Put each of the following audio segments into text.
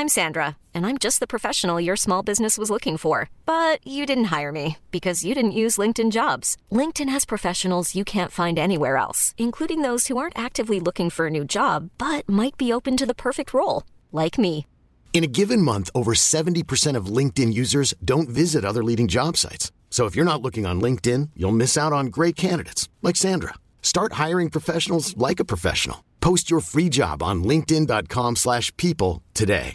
I'm Sandra, and I'm just the professional your small business was looking for. But you didn't hire me because you didn't use LinkedIn Jobs. LinkedIn has professionals you can't find anywhere else, including those who aren't actively looking for a new job, but might be open to the perfect role, like me. In a given month, over 70% of LinkedIn users don't visit other leading job sites. So if you're not looking on LinkedIn, you'll miss out on great candidates like Sandra. Start hiring professionals like a professional. Post your free job on linkedin.com/people today.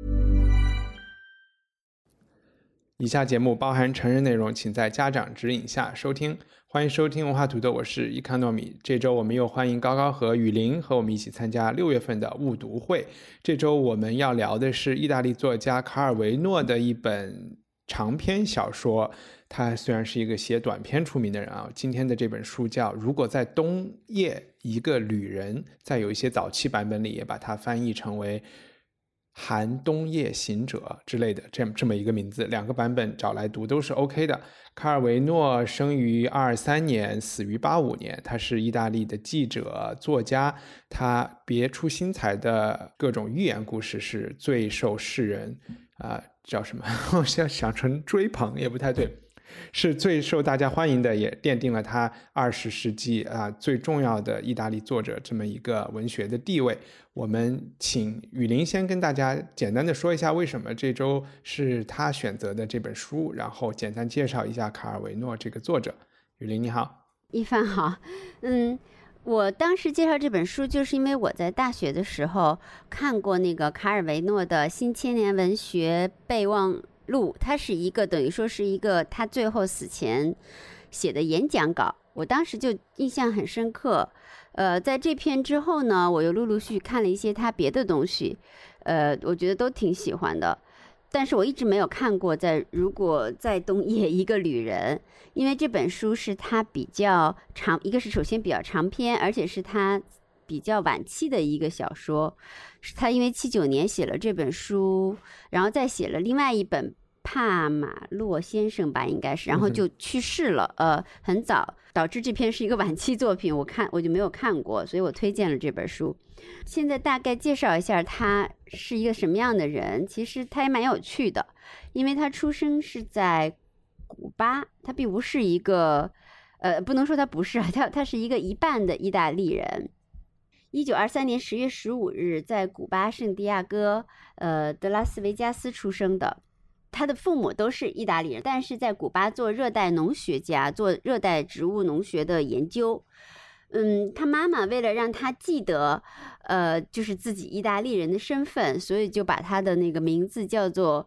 以下节目包含成人内容，请在家长指引下收听。欢迎收听文化土豆，我是economy。这周我们又欢迎高高和雨林和我们一起参加6月份的误读会。这周我们要聊的是意大利作家卡尔维诺的一本长篇小说。他虽然是一个写短篇出名的人啊，今天的这本书叫《如果在冬夜一个旅人》，在有一些早期版本里也把它翻译成为寒冬夜行者之类的这么一个名字，两个版本找来读都是 OK 的。卡尔维诺生于23年，死于85年，他是意大利的记者作家，他别出心裁的各种寓言故事是最受世人叫什么我想成追捧也不太对，是最受大家欢迎的，也奠定了他20世纪最重要的意大利作者这么一个文学的地位。我们请雨林先跟大家简单的说一下为什么这周是他选择的这本书，然后简单介绍一下卡尔维诺这个作者。雨林你好。 一帆好。我当时介绍这本书就是因为我在大学的时候看过那个卡尔维诺的新千年文学备忘录，它是一个等于说是一个他最后死前写的演讲稿，我当时就印象很深刻。在这篇之后呢，我又陆陆续续看了一些他别的东西，我觉得都挺喜欢的，但是我一直没有看过如果在冬夜一个旅人，因为这本书是他比较长，一个是首先比较长篇，而且是他比较晚期的一个小说，是他因为79年写了这本书，然后再写了另外一本帕马洛先生吧应该是，然后就去世了，很早，导致这篇是一个晚期作品，我就没有看过，所以我推荐了这本书。现在大概介绍一下他是一个什么样的人，其实他也蛮有趣的，因为他出生是在古巴，他并不是一个不能说他不是啊，他是一个一半的意大利人。1923年10月15日在古巴圣地亚哥德拉斯维加斯出生的。他的父母都是意大利人，但是在古巴做热带农学家，做热带植物农学的研究。他妈妈为了让他记得就是自己意大利人的身份，所以就把他的那个名字叫做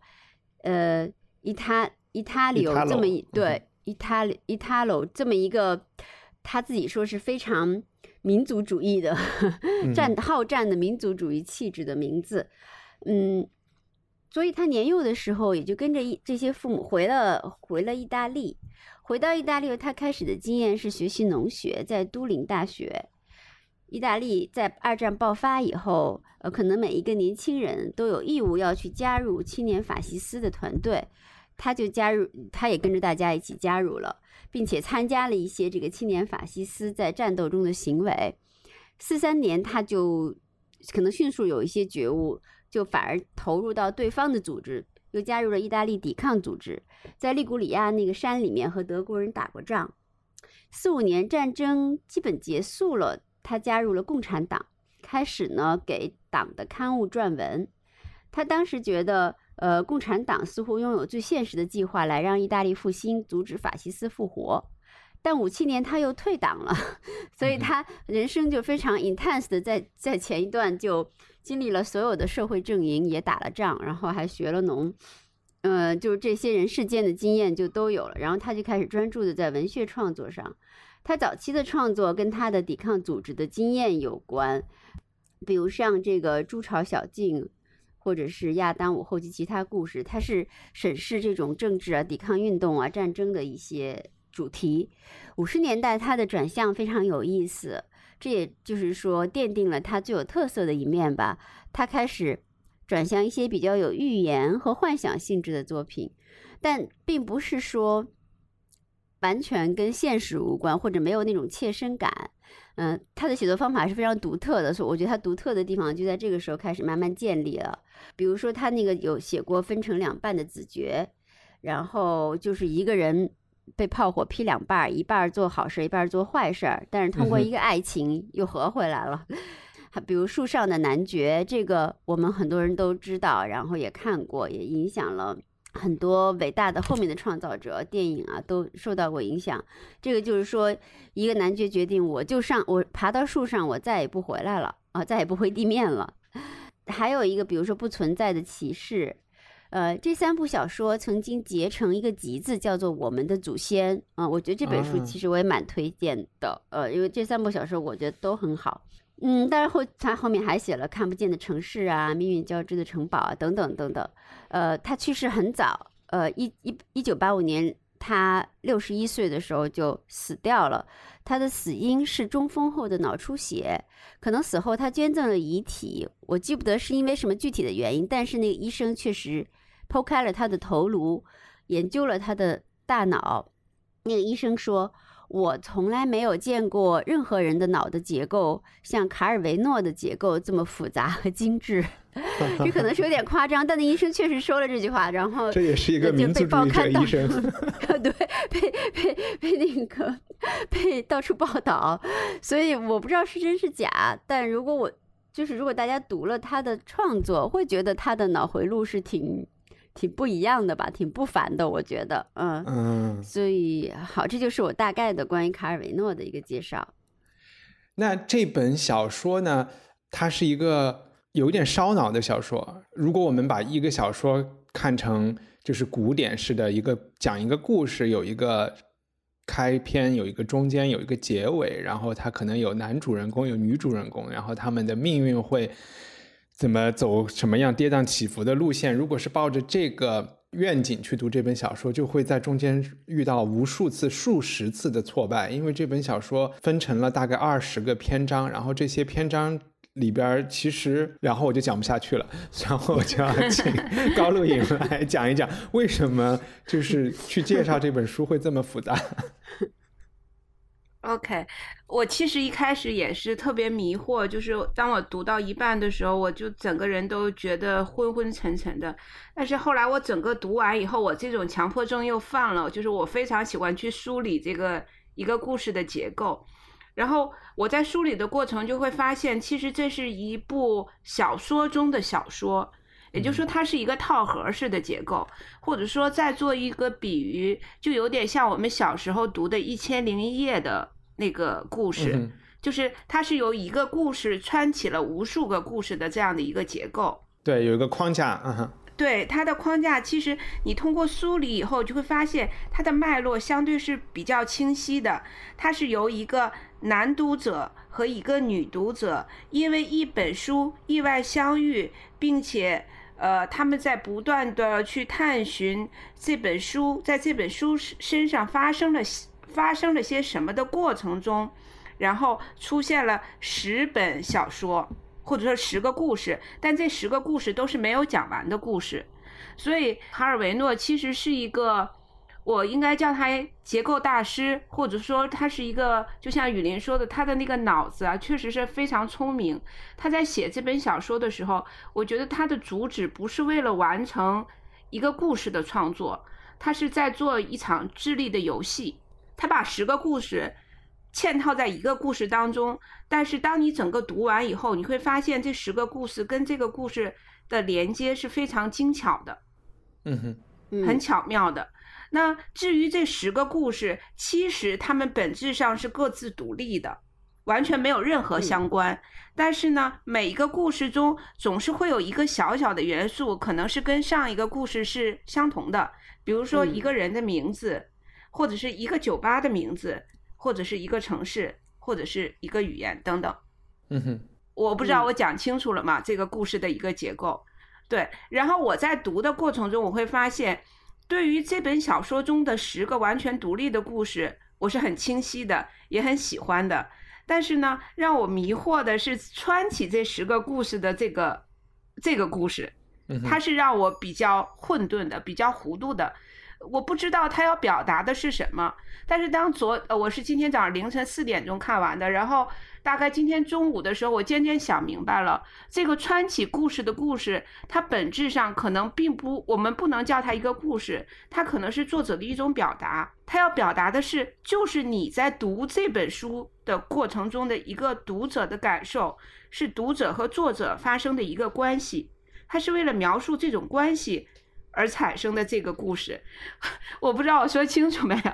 Italio 这么Italo 这么一个他自己说是非常民族主义的好战的民族主义气质的名字。所以他年幼的时候也就跟着这些父母回了意大利。回到意大利，他开始的经验是学习农学，在都灵大学。意大利在二战爆发以后，可能每一个年轻人都有义务要去加入青年法西斯的团队，他也跟着大家一起加入了，并且参加了一些这个青年法西斯在战斗中的行为。43年他就可能迅速有一些觉悟，就反而投入到对方的组织，又加入了意大利抵抗组织，在利古里亚那个山里面和德国人打过仗。45年战争基本结束了，他加入了共产党，开始呢给党的刊物撰文。他当时觉得共产党似乎拥有最现实的计划来让意大利复兴，阻止法西斯复活。但57年他又退党了，所以他人生就非常 intense 的在前一段就经历了所有的社会阵营，也打了仗，然后还学了农，就是这些人世间的经验就都有了。然后他就开始专注的在文学创作上。他早期的创作跟他的抵抗组织的经验有关，比如像这个《朱巢小径》或者是《亚当午后及其他故事》，他是审视这种政治啊、抵抗运动啊、战争的一些主题。50年代他的转向非常有意思，这也就是说奠定了他最有特色的一面吧。他开始转向一些比较有寓言和幻想性质的作品，但并不是说完全跟现实无关，或者没有那种切身感。他的写作方法是非常独特的，所以我觉得他独特的地方就在这个时候开始慢慢建立了。比如说他那个有写过分成两半的子爵，然后就是一个人被炮火劈两半，一半做好事，一半做坏事，但是通过一个爱情又合回来了。比如树上的男爵，这个我们很多人都知道，然后也看过，也影响了很多伟大的后面的创造者，电影啊都受到过影响。这个就是说，一个男爵决定，我爬到树上，我再也不回来了啊，再也不回地面了。还有一个，比如说不存在的骑士，这3部小说曾经结成一个集子，叫做《我们的祖先》我觉得这本书其实我也蛮推荐的，因为这3部小说我觉得都很好。当然他后面还写了《看不见的城市》啊，《命运交织的城堡》啊，等等等等。他去世很早，1985年他61岁的时候就死掉了。他的死因是中风后的脑出血，可能死后他捐赠了遗体，我记不得是因为什么具体的原因，但是那个医生确实剖开了他的头颅，研究了他的大脑。那个医生说，我从来没有见过任何人的脑的结构像卡尔维诺的结构这么复杂和精致。这可能是有点夸张，但那医生确实说了这句话，然后这也是一个民族主义者医生。 对，被到处报道，所以我不知道是真是假，但如果大家读了他的创作，会觉得他的脑回路是挺不一样的吧，挺不凡的，我觉得。所以好，这就是我大概的关于卡尔维诺的一个介绍。 那这本小说呢，它是一个有点烧脑的小说。如果我们把一个小说看成就是古典式的讲一个故事，有一个开篇，有一个中间，有一个结尾，然后它可能有男主人公有女主人公，然后他们的命运会怎么走什么样跌宕起伏的路线。如果是抱着这个愿景去读这本小说，就会在中间遇到无数次数十次的挫败，因为这本小说分成了大概20个篇章，然后这些篇章里边其实，然后我就讲不下去了，然后我就要请高露颖来讲一讲为什么就是去介绍这本书会这么复杂。 OK， 我其实一开始也是特别迷惑，就是当我读到一半的时候，我就整个人都觉得昏昏沉沉的。但是后来我整个读完以后，我这种强迫症又犯了，就是我非常喜欢去梳理一个故事的结构。然后我在梳理的过程就会发现，其实这是一部小说中的小说，也就是说它是一个套盒式的结构，或者说再做一个比喻，就有点像我们小时候读的1001夜的那个故事，就是它是由一个故事穿起了无数个故事的这样的一个结构。 对，有一个框架。 对，它的框架其实你通过梳理以后就会发现它的脉络相对是比较清晰的。它是由一个男读者和一个女读者因为一本书意外相遇，并且他们在不断的去探寻这本书在这本书身上发生了些什么的过程中，然后出现了10本小说，或者说10个故事，但这10个故事都是没有讲完的故事。所以卡尔维诺其实是一个，我应该叫他结构大师，或者说他是一个，就像雨林说的，他的那个脑子啊确实是非常聪明。他在写这本小说的时候，我觉得他的主旨不是为了完成一个故事的创作，他是在做一场智力的游戏。他把10个故事嵌套在一个故事当中，但是当你整个读完以后，你会发现这10个故事跟这个故事的连接是非常精巧的，很巧妙的。那至于这10个故事，其实它们本质上是各自独立的，完全没有任何相关。但是呢，每一个故事中总是会有一个小小的元素，可能是跟上一个故事是相同的，比如说一个人的名字，或者是一个酒吧的名字，或者是一个城市，或者是一个语言等等。我不知道我讲清楚了吗？这个故事的一个结构。对，然后我在读的过程中，我会发现对于这本小说中的10个完全独立的故事，我是很清晰的，也很喜欢的。但是呢，让我迷惑的是穿起这10个故事的这个故事，它是让我比较混沌的，比较糊涂的。 我不知道他要表达的是什么。但是当我是今天早上凌晨4点钟看完的，然后大概今天中午的时候，我渐渐想明白了，这个川崎故事的故事，它本质上可能并不，我们不能叫它一个故事，它可能是作者的一种表达。他要表达的是，就是你在读这本书的过程中的一个读者的感受，是读者和作者发生的一个关系，它是为了描述这种关系而产生的这个故事。我不知道我说清楚没有？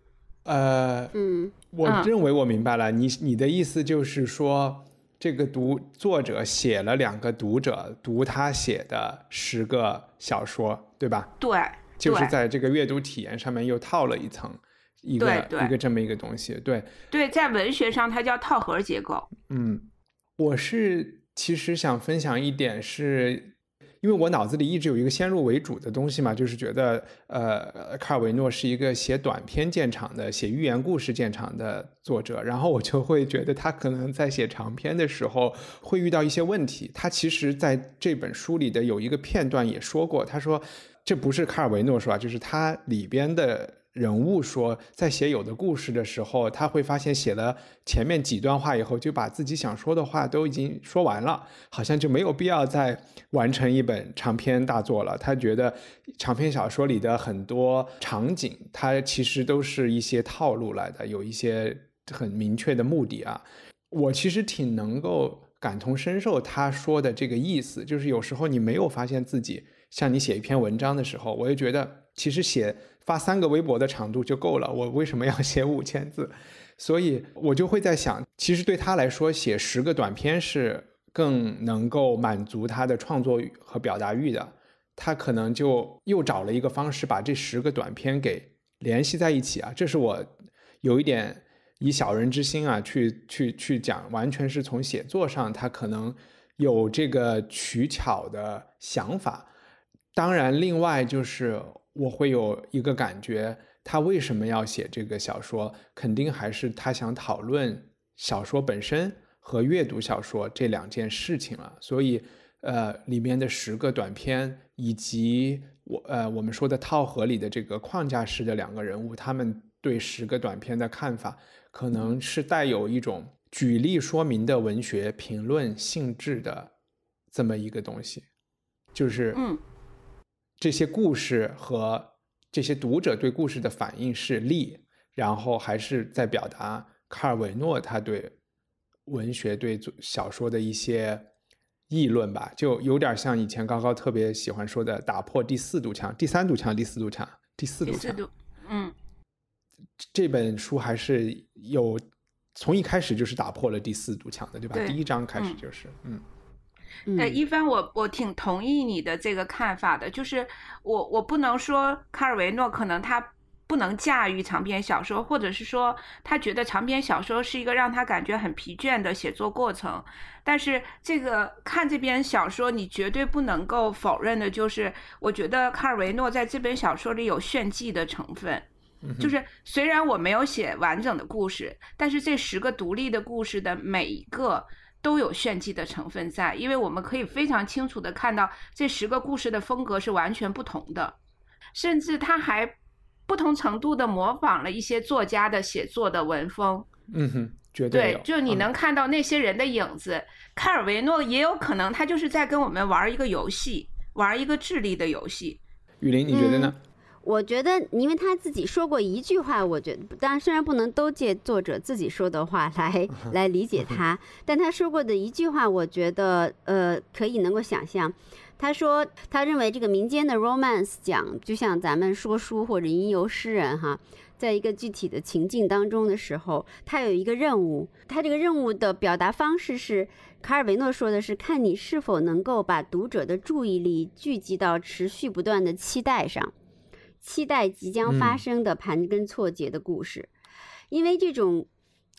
我认为我明白了。你的意思就是说，这个作者写了2个读者读他写的10个小说，对吧？ 对， 就是在这个阅读体验上面又套了一层一个这么一个东西。对， 在文学上它叫套盒结构。 我是其实想分享一点是，因为我脑子里一直有一个先入为主的东西嘛，就是觉得卡尔维诺是一个写短篇见长的、写寓言故事见长的作者，然后我就会觉得他可能在写长篇的时候会遇到一些问题。他其实在这本书里的有一个片段也说过，他说这不是卡尔维诺说，就是他里边的人物说，在写有的故事的时候，他会发现写了前面几段话以后，就把自己想说的话都已经说完了，好像就没有必要再完成一本长篇大作了。他觉得长篇小说里的很多场景，它其实都是一些套路来的，有一些很明确的目的啊。我其实挺能够感同身受他说的这个意思，就是有时候你没有发现自己，像你写一篇文章的时候，我也觉得其实发3个微博的长度就够了，我为什么要写5000字？所以我就会在想，其实对他来说，写10个短篇是更能够满足他的创作欲和表达欲的。他可能就又找了一个方式，把这10个短篇给联系在一起啊。这是我有一点以小人之心啊去讲，完全是从写作上他可能有这个取巧的想法。当然另外就是我会有一个感觉，他为什么要写这个小说，肯定还是他想讨论小说本身和阅读小说这2件事情了。所以里面的10个短篇以及我们说的套盒里的这个框架式的2个人物，他们对10个短篇的看法可能是带有一种举例说明的文学评论性质的这么一个东西，就是这些故事和这些读者对故事的反应是力，然后还是在表达卡尔维诺他对文学对小说的一些议论吧，就有点像以前高高特别喜欢说的打破第4堵墙、第3堵墙、第4堵墙、第4堵墙。这本书还是有从一开始就是打破了第4堵墙的，对吧？第1章开始就是一帆，我挺同意你的这个看法的，就是我不能说卡尔维诺可能他不能驾驭长篇小说，或者是说他觉得长篇小说是一个让他感觉很疲倦的写作过程，但是这个看这篇小说你绝对不能够否认的就是我觉得卡尔维诺在这本小说里有炫技的成分。就是虽然我没有写完整的故事，但是这10个独立的故事的每一个都有炫技的成分在，因为我们可以非常清楚的看到这10个故事的风格是完全不同的，甚至他还不同程度的模仿了一些作家的写作的文风。 绝对有。 对，就你能看到那些人的影子。卡尔维诺也有可能他就是在跟我们玩一个游戏，玩一个智力的游戏。 雨林你觉得呢？ 我觉得因为他自己说过一句话，我觉得当然虽然不能都借作者自己说的话来理解他，但他说过的一句话我觉得可以能够想象。他说他认为这个民间的 romance 讲就像咱们说书或者吟游诗人哈，在一个具体的情境当中的时候，他有一个任务，他这个任务的表达方式是卡尔维诺说的是看你是否能够把读者的注意力聚集到持续不断的期待上，期待即将发生的盘根错节的故事。因为这种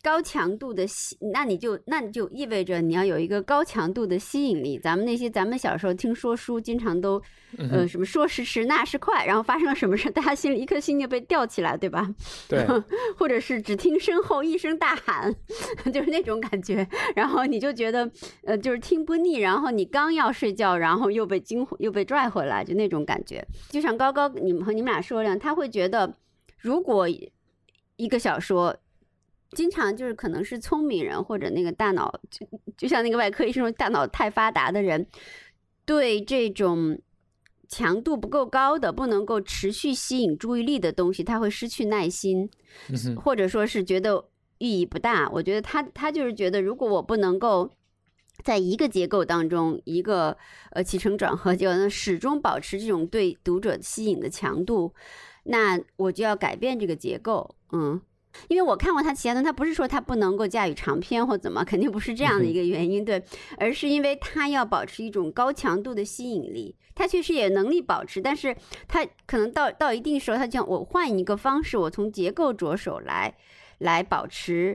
高强度的那你就意味着你要有一个高强度的吸引力。咱们小时候听说书，经常都什么说时迟那时快，然后发生了什么事，大家心里一颗心就被吊起来，对吧？ 对， 或者是只听身后一声大喊，就是那种感觉，然后你就觉得就是听不腻，然后你刚要睡觉，然后又被拽回来，就那种感觉。就像高高你们俩说的，他会觉得如果一个小说经常就是可能是聪明人或者那个大脑就像那个外科医生说大脑太发达的人，对这种强度不够高的不能够持续吸引注意力的东西他会失去耐心，或者说是觉得意义不大。我觉得他就是觉得如果我不能够在一个结构当中一个起承转合结构始终保持这种对读者吸引的强度，那我就要改变这个结构。因为我看过他其他的，他不是说他不能够驾驭长篇或怎么，肯定不是这样的一个原因，对，而是因为他要保持一种高强度的吸引力，他确实也能力保持，但是他可能到一定时候，他讲我换一个方式，我从结构着手来保持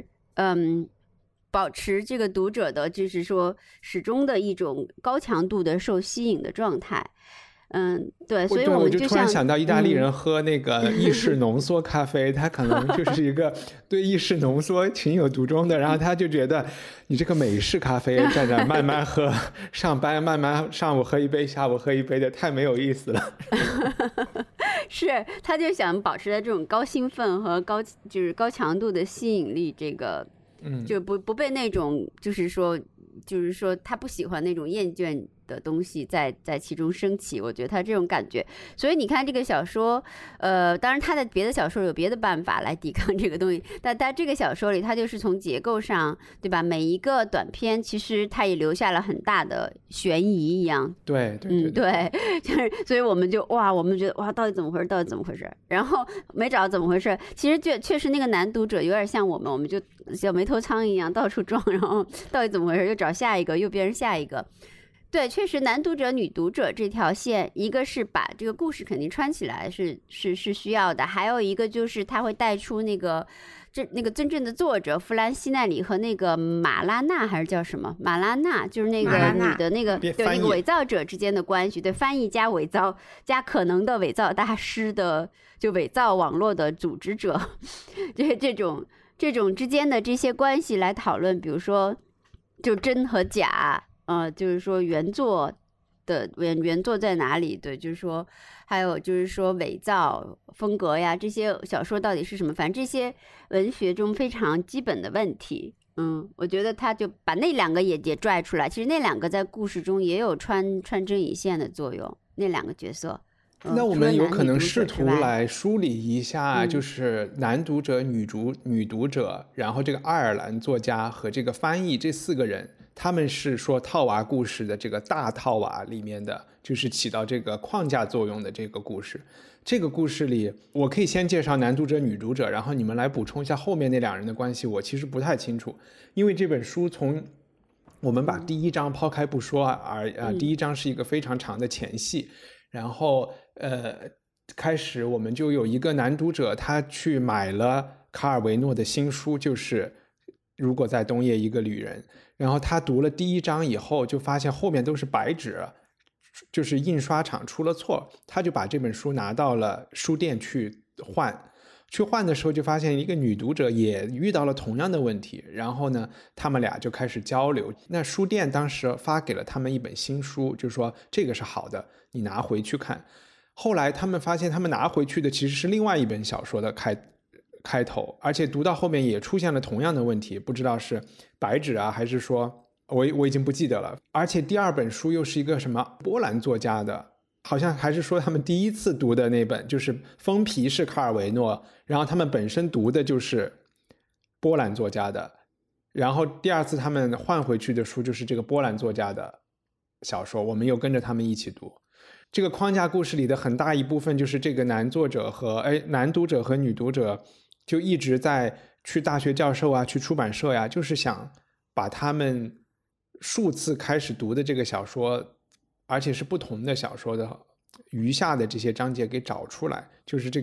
这个读者的，就是说始终的一种高强度的受吸引的状态。对，所以我就突然想到意大利人喝那个意式浓缩咖啡，他可能就是一个对意式浓缩情有独钟的，然后他就觉得你这个美式咖啡在这慢慢喝，上班慢慢上午喝一杯，下午喝一杯的，太没有意思了。 是，他就想保持在这种高兴奋和就是高强度的吸引力，这个就不被那种就是说他不喜欢那种厌倦的东西在其中升起，我觉得他这种感觉。所以你看这个小说，当然他的别的小说有别的办法来抵抗这个东西，但这个小说里，他就是从结构上，对吧？每一个短篇其实他也留下了很大的悬疑一样。 对， 对，就是所以我们觉得哇，到底怎么回事？然后没找到怎么回事，其实确实那个男读者有点像我们就像没头苍蝇一样到处撞，然后到底怎么回事？又找下一个，又变成下一个。对，确实男读者女读者这条线，一个是把这个故事肯定穿起来是需要的，还有一个就是他会带出那个真正的作者弗兰西奈里和那个马拉娜还是叫什么马拉娜，就是那个女的那个对那个伪造者之间的关系，对，翻译加伪造加可能的伪造大师的就伪造网络的组织者，这种之间的这些关系来讨论，比如说就真和假。就是说原作在哪里？对，就是说还有就是说伪造风格呀，这些小说到底是什么？反正这些文学中非常基本的问题。我觉得他就把那两个也拽出来。其实那两个在故事中也有穿针引线的作用，那两个角色。 那我们有可能试图来梳理一下，就是男读者、女读者，然后这个爱尔兰作家和这个翻译这4个人。他们是说套娃故事的这个大套娃里面的，就是起到这个框架作用的这个故事。这个故事里，我可以先介绍男读者、女读者，然后你们来补充一下后面那2人的关系。我其实不太清楚，因为这本书从我们把第1章抛开不说第1章是一个非常长的前戏，然后开始我们就有一个男读者，他去买了卡尔维诺的新书，就是如果在冬夜一个旅人。然后他读了第1章以后，就发现后面都是白纸，就是印刷厂出了错，他就把这本书拿到了书店去换的时候，就发现一个女读者也遇到了同样的问题，然后呢，他们俩就开始交流。那书店当时发给了他们一本新书，就说这个是好的，你拿回去看。后来他们发现，他们拿回去的其实是另外一本小说的开头，而且读到后面也出现了同样的问题，不知道是白纸还是说我已经不记得了。而且第2本书又是一个什么波兰作家的，好像还是说他们第1次读的那本，就是封皮是卡尔维诺，然后他们本身读的就是波兰作家的，然后第2次他们换回去的书就是这个波兰作家的小说，我们又跟着他们一起读。这个框架故事里的很大一部分就是这个男读者和女读者就一直在去大学教授去出版社呀，就是想把他们数次开始读的这个小说，而且是不同的小说的余下的这些章节给找出来，就是这个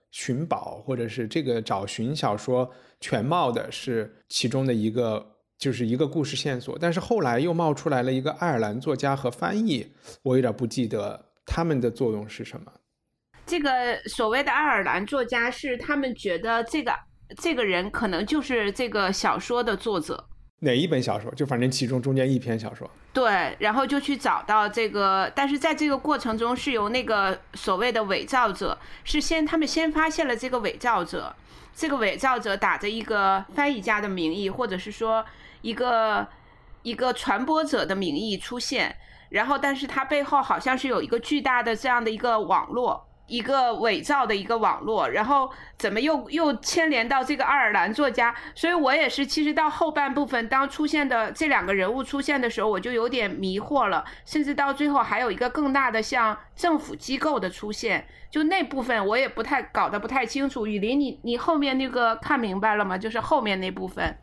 寻宝或者是这个找寻小说全貌的是其中的一个，就是一个故事线索。但是后来又冒出来了一个爱尔兰作家和翻译，我有点不记得他们的作用是什么。 这个所谓的爱尔兰作家是他们觉得这个人可能就是这个小说的作者。 哪一本小说？就反正其中中间一篇小说。 对，然后就去找到这个，但是在这个过程中是由那个所谓的伪造者，是他们先发现了这个伪造者，这个伪造者打着一个翻译家的名义，或者是说一个传播者的名义出现，然后但是他背后好像是有一个巨大的这样的一个网络，一个伪造的一个网络，然后怎么又牵连到这个爱尔兰作家。所以我也是其实到后半部分当出现的这两个人物出现的时候，我就有点迷惑了，甚至到最后还有一个更大的像政府机构的出现，就那部分我也搞得不太清楚。雨林，你后面那个看明白了吗？就是后面那部分。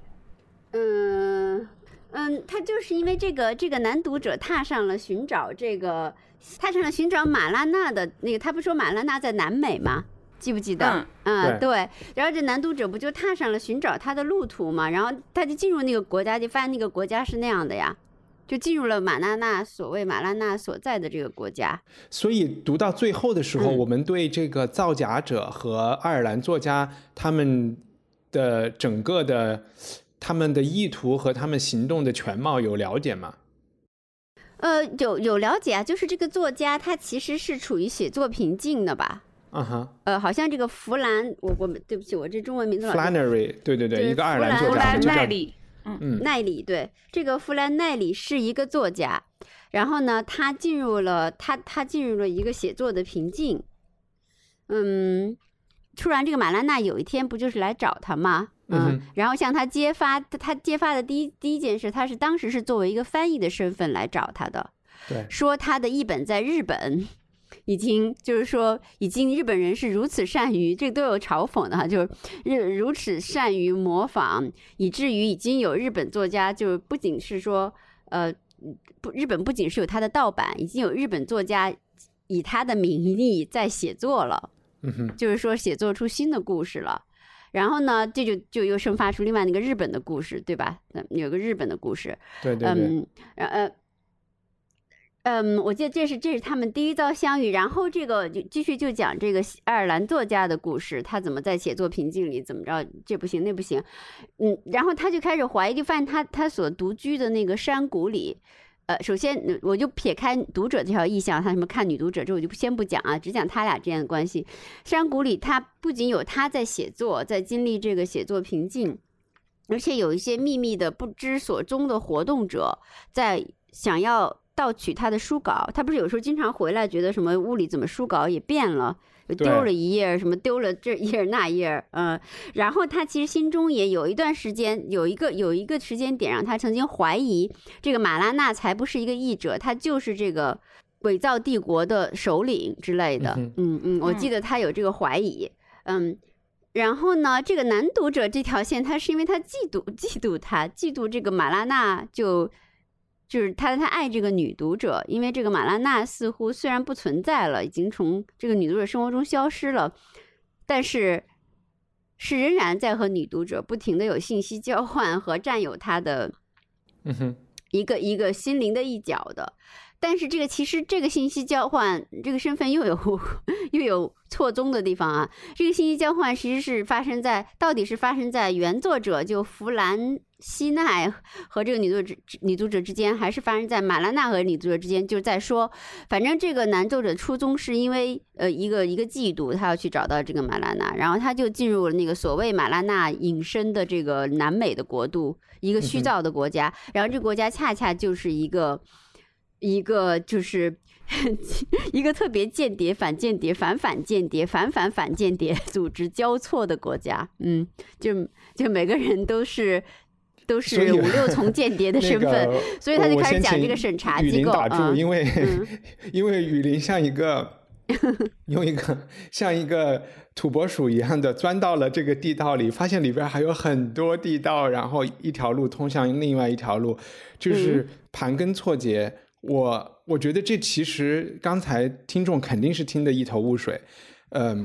他就是因为这个男读者踏上了寻找马拉纳的那个，他不说马拉纳在南美吗？记不记得？对。然后这男读者不就踏上了寻找他的路途嘛？然后他就进入那个国家，就发现那个国家是那样的呀，就进入了所谓马拉纳所在的这个国家。 所以读到最后的时候，我们对这个造假者和爱尔兰作家他们的整个的他们的意图和他们行动的全貌有了解吗？ 有了解啊，就是这个作家他其实是处于写作瓶颈的吧？好像这个弗兰，我对不起，我这中文名字 Flannery， 对，一个爱尔兰作家， 弗兰奈里， 奈里，对，这个弗兰奈里是一个作家，然后呢，他进入了一个写作的瓶颈，突然这个马拉纳有一天不就是来找他吗？然后向他揭发的第一件事，他是当时是作为一个翻译的身份来找他的， 对， 说他的译本在日本已经日本人是如此善于，这个都有嘲讽的哈，就是如此善于模仿，以至于已经有日本作家，就不仅是说日本不仅是有他的盗版，已经有日本作家以他的名义在写作了，就是说写作出新的故事了。然后呢，这就又生发出另外那个日本的故事，对吧？有个日本的故事， 对， 我记得这是他们第一遭相遇，然后这个就继续就讲这个爱尔兰作家的故事，他怎么在写作瓶颈里怎么着，这不行那不行，然后他就开始怀疑，就发现他所独居的那个山谷里。首先我就撇开读者这条意象，他什么看女读者这我就先不讲啊，只讲他俩之间的关系。山谷里他不仅有他在写作，在经历这个写作瓶颈，而且有一些秘密的不知所终的活动者在想要盗取他的书稿。他不是有时候经常回来觉得什么屋里怎么书稿也变了，丢了一页，什么丢了这页那页，然后他其实心中也有一段时间，有一个时间点让他曾经怀疑这个马拉纳才不是一个译者，他就是这个伪造帝国的首领之类的。我记得他有这个怀疑。然后呢，这个男读者这条线，他是因为他嫉妒这个马拉纳，就是他爱这个女读者，因为这个马拉纳似乎虽然不存在了，已经从这个女读者生活中消失了，但是仍然在和女读者不停的有信息交换和占有她的一个心灵的一角的。但是其实这个信息交换，这个身份又有错综的地方啊。这个信息交换其实是到底是发生在原作者就弗兰西奈和这个女读者之间，还是发生在马拉纳和女读者之间？就是在说，反正这个男作者初衷是因为一个嫉妒，他要去找到这个马拉纳，然后他就进入了那个所谓马拉纳隐身的这个南美的国度，一个虚造的国家，然后这个国家恰恰就是一个就是一个特别间谍、反间谍、反间谍、反间谍组织交错的国家。就每个人都是5-6重间谍的身份，所以他就开始讲这个审查机构。 打住，因为雨林像一个像一个土拨鼠一样的钻到了这个地道里，发现里边还有很多地道，然后一条路通向另外一条路，就是盘根错节。我觉得这其实刚才听众肯定是听得一头雾水，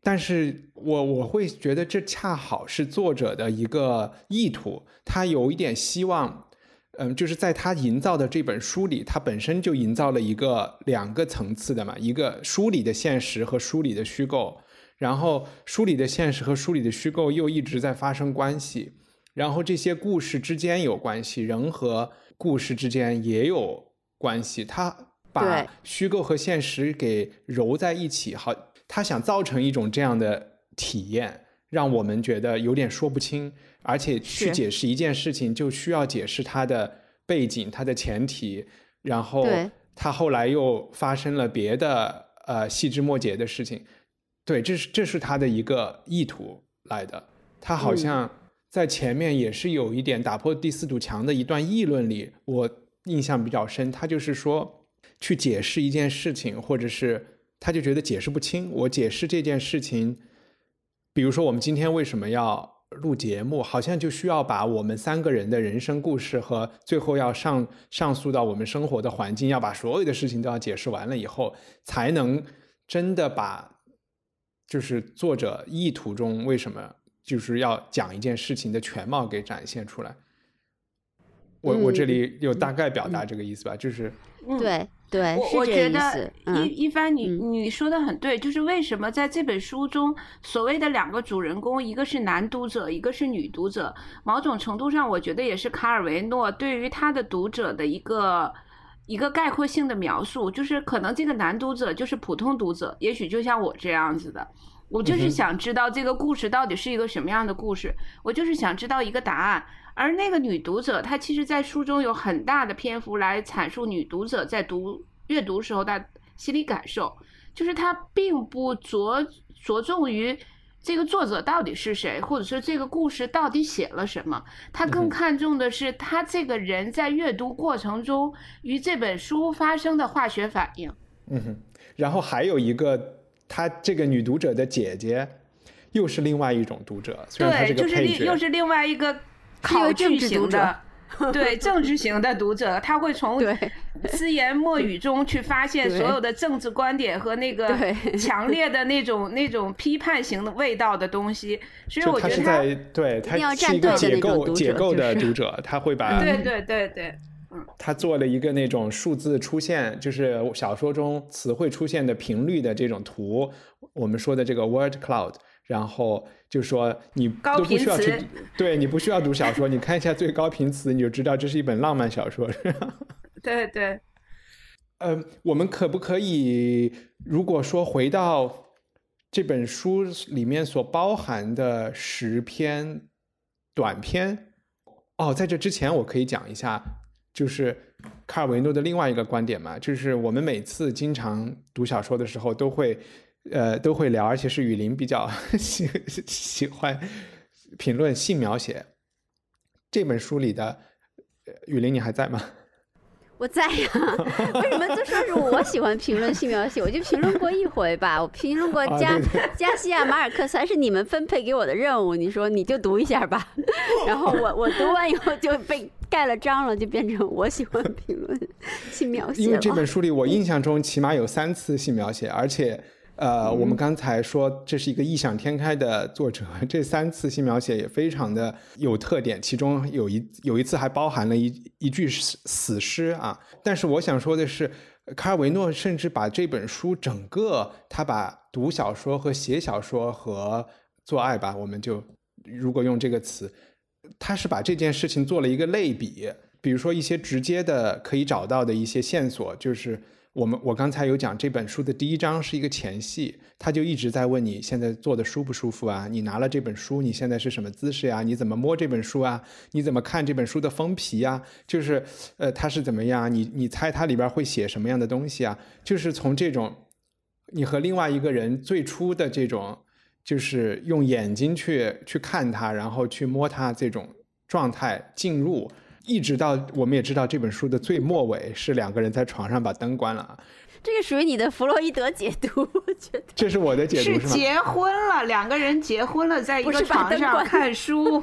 但是我会觉得这恰好是作者的一个意图，他有一点希望就是在他营造的这本书里，他本身就营造了两个层次的嘛，一个书里的现实和书里的虚构，然后书里的现实和书里的虚构又一直在发生关系，然后这些故事之间有关系，人和故事之间也有关系，他把虚构和现实给揉在一起，好，他想造成一种这样的体验，让我们觉得有点说不清，而且去解释一件事情就需要解释它的背景、它的前提，然后它后来又发生了别的细枝末节的事情。对，这是他的一个意图来的。他好像在前面也是有一点打破第四堵墙的一段议论里，我印象比较深。他就是说去解释一件事情，或者是他就觉得解释不清，我解释这件事情，比如说我们今天为什么要录节目，好像就需要把我们3个人的人生故事和最后要上溯到我们生活的环境，要把所有的事情都要解释完了以后，才能真的把就是作者意图中为什么就是要讲一件事情的全貌给展现出来。我这里有大概表达这个意思吧，就是对对， 我觉得一帆你说的很对，就是为什么在这本书中所谓的2个主人公，一个是男读者，一个是女读者，某种程度上我觉得也是卡尔维诺对于他的读者的一个概括性的描述，就是可能这个男读者就是普通读者，也许就像我这样子的，我就是想知道这个故事到底是一个什么样的故事，我就是想知道一个答案。而那个女读者她其实在书中有很大的篇幅来阐述女读者在阅读时候的心理感受，就是她并不着重于这个作者到底是谁，或者是这个故事到底写了什么，她更看重的是她这个人在阅读过程中与这本书发生的化学反应。 然后还有一个她这个女读者的姐姐又是另外一种读者，虽然她是个配角， 就是又是另外一个考据型的，对，政治型的读者，他会从只言默语中去发现所有的政治观点和那个强烈的那种批判型的味道的东西，所以我觉得他是一个解构的读者，他会把对。 他做了一个那种数字出现，就是小说中词汇出现的频率的这种图，我们说的这个 word cloud， 然后就说你都不需要去，对，你不需要读小说，你看一下最高频词，你就知道这是一本浪漫小说。 对。 我们可不可以，如果说回到这本书里面所包含的10篇短篇，在这之前我可以讲一下。就是卡尔维诺的另外一个观点嘛，就是我们每次经常读小说的时候都会聊，而且是雨林比较喜欢评论性描写。这本书里的雨林你还在吗？ 我在呀，为什么就说是我喜欢评论性描写？我就评论过一回吧，我评论过加西亚马尔克斯，还是你们分配给我的任务，你说你就读一下吧，然后我读完以后就被盖了章了，就变成我喜欢评论性描写了。 因为这本书里我印象中起码有3次性描写，而且我们刚才说这是一个异想天开的作者，这3次性描写也非常的有特点，其中有一次还包含了一句死诗啊。但是我想说的是，卡尔维诺甚至把这本书整个，他把读小说和写小说和做爱吧，我们就如果用这个词，他是把这件事情做了一个类比，比如说一些直接的可以找到的一些线索，就是我刚才有讲这本书的第1章是一个前戏，他就一直在问你现在做的舒不舒服啊，你拿了这本书你现在是什么姿势呀，你怎么摸这本书啊，你怎么看这本书的封皮啊，就是它是怎么样，你猜它里边会写什么样的东西啊，就是从这种你和另外一个人最初的这种就是用眼睛去看它，然后去摸它这种状态进入，一直到我们也知道这本书的最末尾是2个人在床上把灯关了。 这个属于你的弗洛伊德解读，我觉得这是我的解读， 是结婚了，2个人结婚了，在一个床上看书。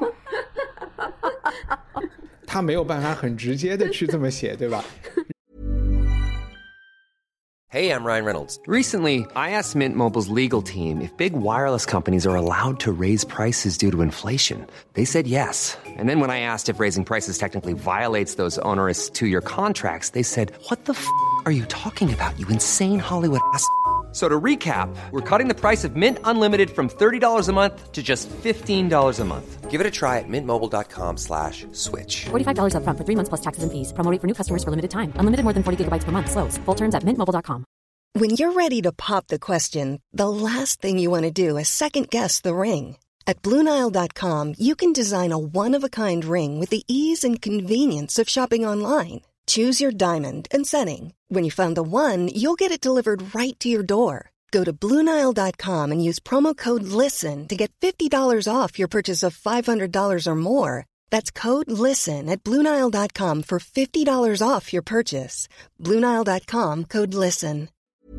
他没有办法很直接的去这么写，对吧？ Hey, I'm Ryan Reynolds. Recently, I asked Mint Mobile's legal team if big wireless companies are allowed to raise prices due to inflation. They said yes. And then when I asked if raising prices technically violates those onerous two-year contracts, they said, what the f*** are you talking about, you insane Hollywood ass f- So to recap, we're cutting the price of Mint Unlimited from $30 a month to just $15 a month. Give it a try at mintmobile.com/switch. $45 up front for 3 months plus taxes and fees. Promo rate for new customers for limited time. Unlimited more than 40 gigabytes per month. Slows full terms at mintmobile.com. When you're ready to pop the question, the last thing you want to do is second-guess the ring. At BlueNile.com, you can design a one-of-a-kind ring with the ease and convenience of shopping online. Choose your diamond and setting. When you find the one, you'll get it delivered right to your door. Go to BlueNile.com and use promo code LISTEN to get $50 off your purchase of $500 or more. That's code LISTEN at BlueNile.com for $50 off your purchase. BlueNile.com, code LISTEN.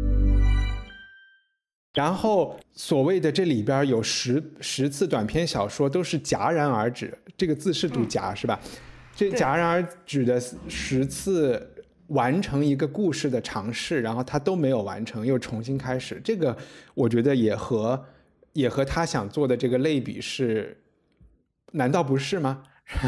然后所谓的这里边有十次短篇小说都是戛然而止，这个字是读戛是吧？这戛然而止的10次完成一个故事的尝试，然后他都没有完成，又重新开始，这个我觉得也和他想做的这个类比是，难道不是吗？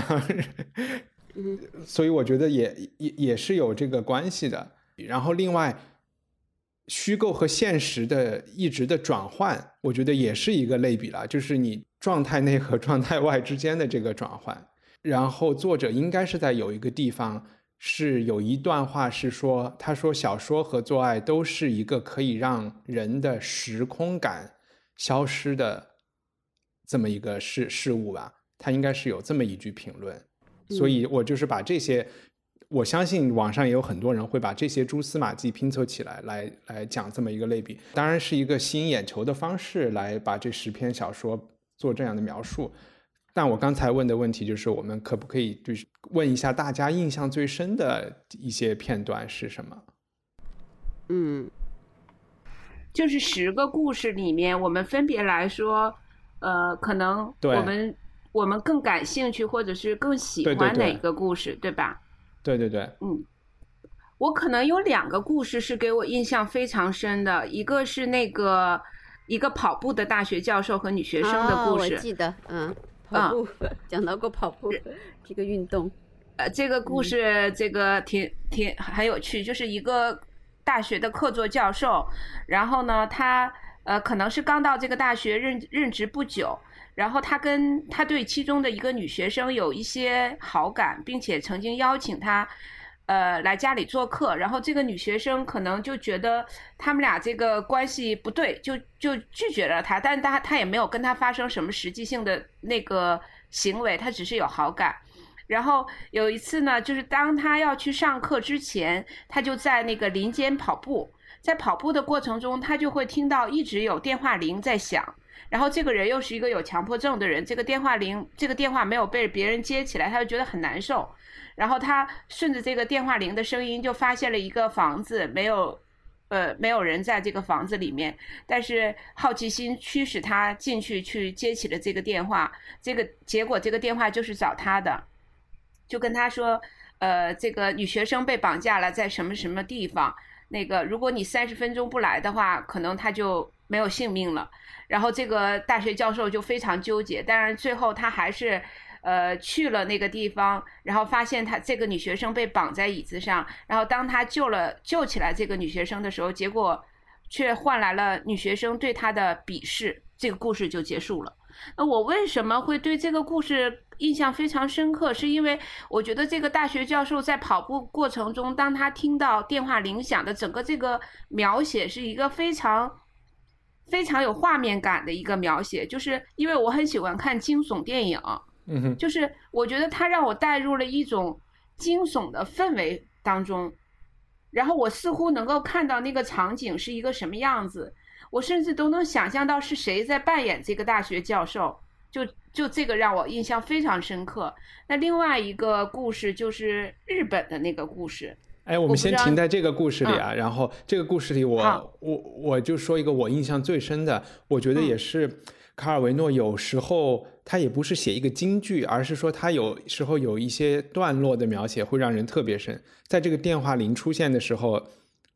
所以我觉得也是有这个关系的。然后另外虚构和现实的一直的转换，我觉得也是一个类比了，就是你状态内和状态外之间的这个转换。然后作者应该是在有一个地方是有一段话是说，他说小说和做爱都是一个可以让人的时空感消失的这么一个事物吧，他应该是有这么一句评论。所以我就是把这些，我相信网上也有很多人会把这些蛛丝马迹拼凑起来来讲这么一个类比，当然是一个吸引眼球的方式来把这10篇小说做这样的描述。但我刚才问的问题就是，我们可不可以就是问一下大家印象最深的一些片段是什么？ 就是10个故事里面，我们分别来说，可能我们更感兴趣或者是更喜欢哪个故事， 对吧？ 对对对， 我可能有2个故事是给我印象非常深的，一个是那个一个跑步的大学教授和女学生的故事。 我记得，跑步，讲到过跑步这个运动。 这个故事这个挺很有趣，就是一个大学的客座教授，然后呢他可能是刚到这个大学任职不久，然后他对其中的一个女学生有一些好感，并且曾经邀请她来家里做客，然后这个女学生可能就觉得他们俩这个关系不对，就拒绝了他，但他也没有跟他发生什么实际性的那个行为，他只是有好感。然后有一次呢，就是当他要去上课之前，他就在那个林间跑步，在跑步的过程中，他就会听到一直有电话铃在响，然后这个人又是一个有强迫症的人，这个电话没有被别人接起来，他就觉得很难受。然后他顺着这个电话铃的声音就发现了一个房子，没有人在这个房子里面，但是好奇心驱使他进去接起了这个电话，结果这个电话就是找他的，就跟他说这个女学生被绑架了，在什么什么地方，那个如果你30分钟不来的话，可能他就没有性命了。然后这个大学教授就非常纠结，当然最后他还是去了那个地方，然后发现这个女学生被绑在椅子上，然后当他救起来这个女学生的时候，结果却换来了女学生对他的鄙视，这个故事就结束了。那我为什么会对这个故事印象非常深刻，是因为我觉得这个大学教授在跑步过程中，当他听到电话铃响的整个这个描写是一个非常有画面感的一个描写，就是因为我很喜欢看惊悚电影，就是我觉得它让我带入了一种惊悚的氛围当中，然后我似乎能够看到那个场景是一个什么样子，我甚至都能想象到是谁在扮演这个大学教授，就这个让我印象非常深刻。那另外一个故事就是日本的那个故事。 我们先停在这个故事里啊，然后这个故事里我就说一个我印象最深的，我觉得也是卡尔维诺有时候他也不是写一个金句，而是说他有时候有一些段落的描写会让人特别深。在这个电话铃出现的时候，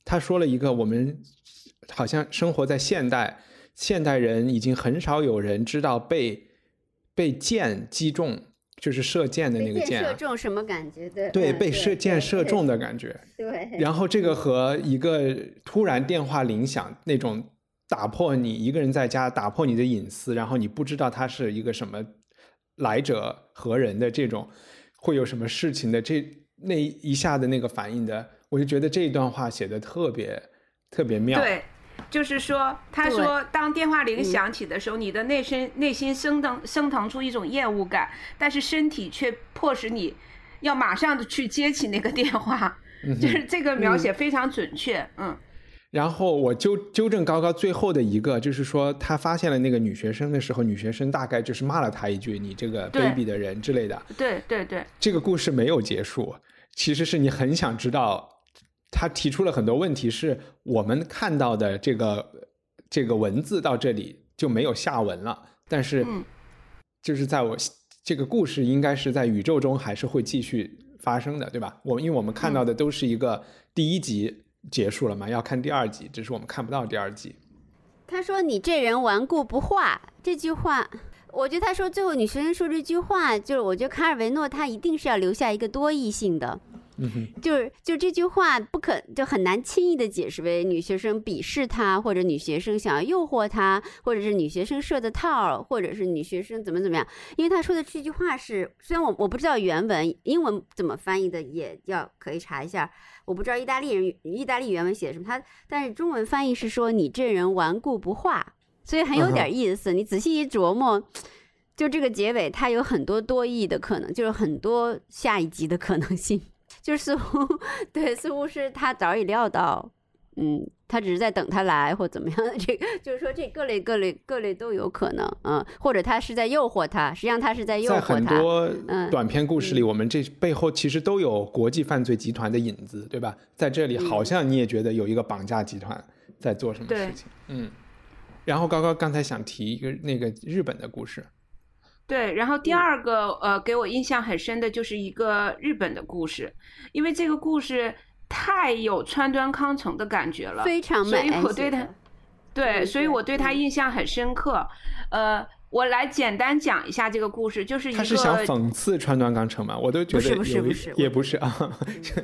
他说了一个我们好像生活在现代人已经很少有人知道被箭击中，就是射箭的那个箭， 射中什么感觉？ 对，被箭射中的感觉。 对。 然后这个和一个突然电话铃响那种打破你一个人在家打破你的隐私，然后你不知道他是一个什么来者何人的这种会有什么事情的那一下的那个反应的，我就觉得这一段话写的特别妙。 对，就是说他说当电话铃响起的时候，你的内心升腾出一种厌恶感，但是身体却迫使你要马上的去接起那个电话，就是这个描写非常准确。 然后我纠正高高最后的一个，就是说他发现了那个女学生的时候，女学生大概就是骂了他一句你这个卑鄙的人之类的。 对对对， 这个故事没有结束，其实是你很想知道，他提出了很多问题，是我们看到的这个文字到这里就没有下文了，但是就是在这个故事应该是在宇宙中还是会继续发生的，对吧？因为我们看到的都是一个第一集结束了嘛，要看第二集，只是我们看不到第二集。 他说你这人顽固不化，这句话我觉得他说最后女学生说这句话，就是我觉得卡尔维诺他一定是要留下一个多义性的，就这句话就很难轻易的解释为女学生鄙视他，或者女学生想要诱惑他，或者是女学生设的套，或者是女学生怎么样。因为他说的这句话是，虽然我不知道原文英文怎么翻译的，也可以查一下，我不知道意大利原文写什么，但是中文翻译是说你这人顽固不化，所以很有点意思。你仔细一琢磨，就这个结尾它有很多多义的可能，就是很多下一集的可能性，就似乎是他早已料到，他只是在等他来或怎么样的，这个就是说这各类都有可能，或者他是在诱惑他，实际上他是在诱惑他。在很多短篇故事里，我们这背后其实都有国际犯罪集团的影子，对吧？在这里好像你也觉得有一个绑架集团在做什么事情。然后刚才想提一个那个日本的故事。 对，然后第二个给我印象很深的就是一个日本的故事，因为这个故事太有川端康成的感觉了， 非常美， 所以我对他所以我对他印象很深刻。我来简单讲一下这个故事，就是他是想讽刺川端康成吗？我都觉得不是也不是啊。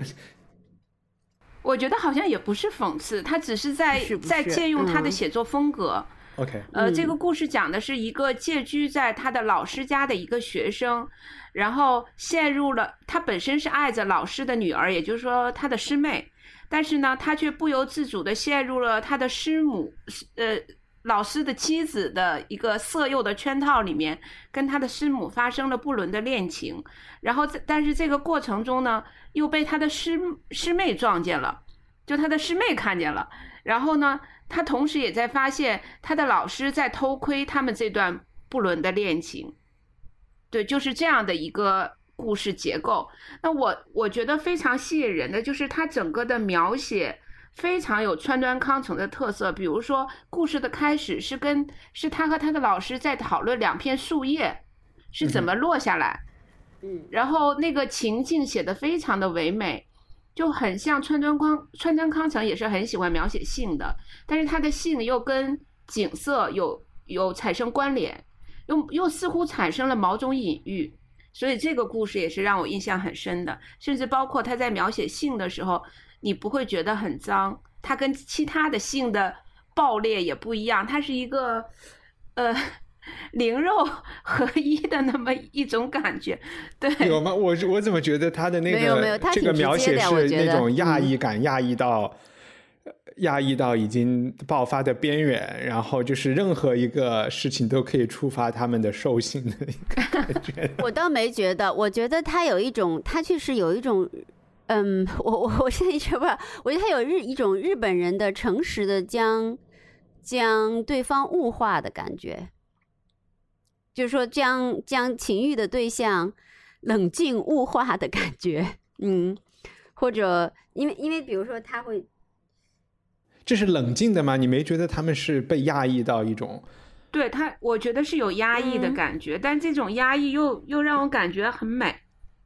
我觉得好像也不是讽刺，他只是在借用他的写作风格。 OK， 这个故事讲的是一个借居在他的老师家的一个学生，然后陷入了他本身是爱着老师的女儿，也就是说他的师妹，但是呢，他却不由自主地陷入了他的师母，老师的妻子的一个色诱的圈套里面，跟他的师母发生了不伦的恋情，然后但是这个过程中呢，又被他的师妹撞见了，就他的师妹看见了，然后呢，他同时也在发现他的老师在偷窥他们这段不伦的恋情。对，就是这样的一个故事结构。那我觉得非常吸引人的就是他整个的描写非常有川端康成的特色。比如说故事的开始是他和他的老师在讨论两片树叶是怎么落下来，然后那个情境写得非常的唯美，就很像川端康成也是很喜欢描写性的，但是他的性又跟景色有产生关联，又似乎产生了某种隐喻，所以这个故事也是让我印象很深的。甚至包括他在描写性的时候，你不会觉得很脏，他跟其他的性的爆裂也不一样，它是一个灵肉合一的那么一种感觉。对， 有吗？我怎么觉得他的那个没有这个描写是那种压抑感，压抑到已经爆发的边缘，然后就是任何一个事情都可以触发他们的兽性的一个感觉。 我倒没觉得，我觉得他确实有一种我现在一直不知道，我觉得他有一种日本人的诚实的将对方物化的感觉，就是说将情欲的对象冷静物化的感觉。或者因为比如说他会， 这是冷静的吗？你没觉得他们是被压抑到一种？ 对，我觉得是有压抑的感觉，但这种压抑又让我感觉很美。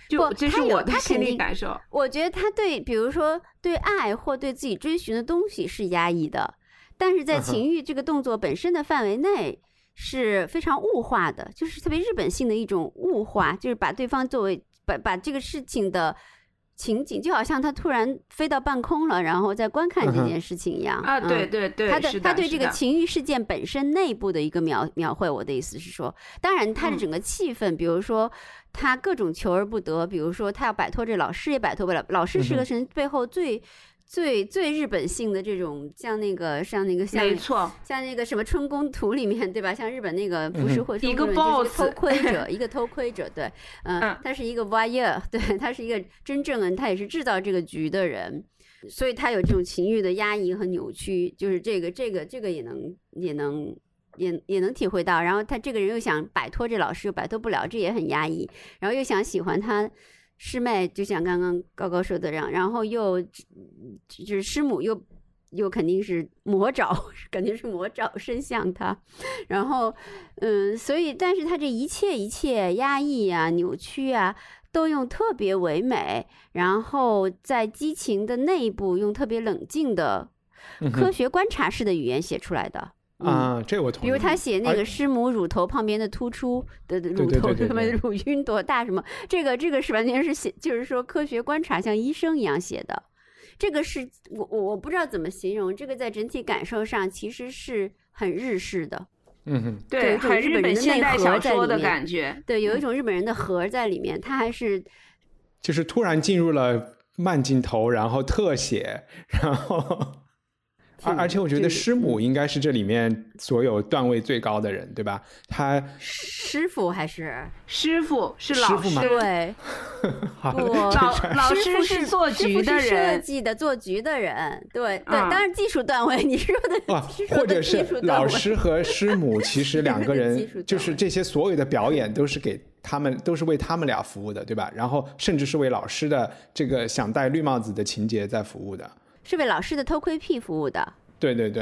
这是我的心理感受。 我觉得他对，比如说对爱或对自己追寻的东西是压抑的，但是在情欲这个动作本身的范围内是非常物化的，就是特别日本性的一种物化，就是把对方作为把这个事情的情景，就好像他突然飞到半空了，然后在观看这件事情一样啊。对对对， 他对这个情欲事件本身内部的一个描绘。我的意思是说，当然他的整个气氛，比如说他各种求而不得，比如说他要摆脱这老师也摆脱不了，老师是个神背后最日本性的这种，像那个没错， 像那个什么春宫图里面，对吧？像日本那个浮世绘中一个 boss 偷窥者，一个偷窥者，对，他是一个 voyeur， 对，他是一个真正的，他也是制造这个局的人，所以他有这种情欲的压抑和扭曲，就是这个也能体会到。然后他这个人又想摆脱这老师，又摆脱不了，这也很压抑，然后又想喜欢他师妹，就像刚刚高高说的这样，然后又就是师母又肯定是魔爪，肯定是魔爪伸向他，然后所以但是他这一切压抑啊、扭曲啊，都用特别唯美，然后在激情的内部用特别冷静的科学观察式的语言写出来的。 这我同意。 比如他写那个师母乳头旁边的突出的乳头，什么乳晕多大什么，这个是完全是写，就是说科学观察像医生一样写的。这个是我不知道怎么形容，这个在整体感受上其实是很日式的。 对，很日本现代小说的感觉。 对，有一种日本人的核在里面，他还是就是突然进入了慢镜头，然后特写，然后。而且我觉得师母应该是这里面所有段位最高的人，对吧？他师傅还是师傅是老师， 对， 老师是做局的人， 设计的做局的人，对对，当然技术段位你说的， 或者是老师和师母，其实两个人就是这些所有的表演都是给他们，都是为他们俩服务的，对吧？然后甚至是为老师的这个想戴绿帽子的情节在服务的。是为老师的偷窥癖服务的， 对，对，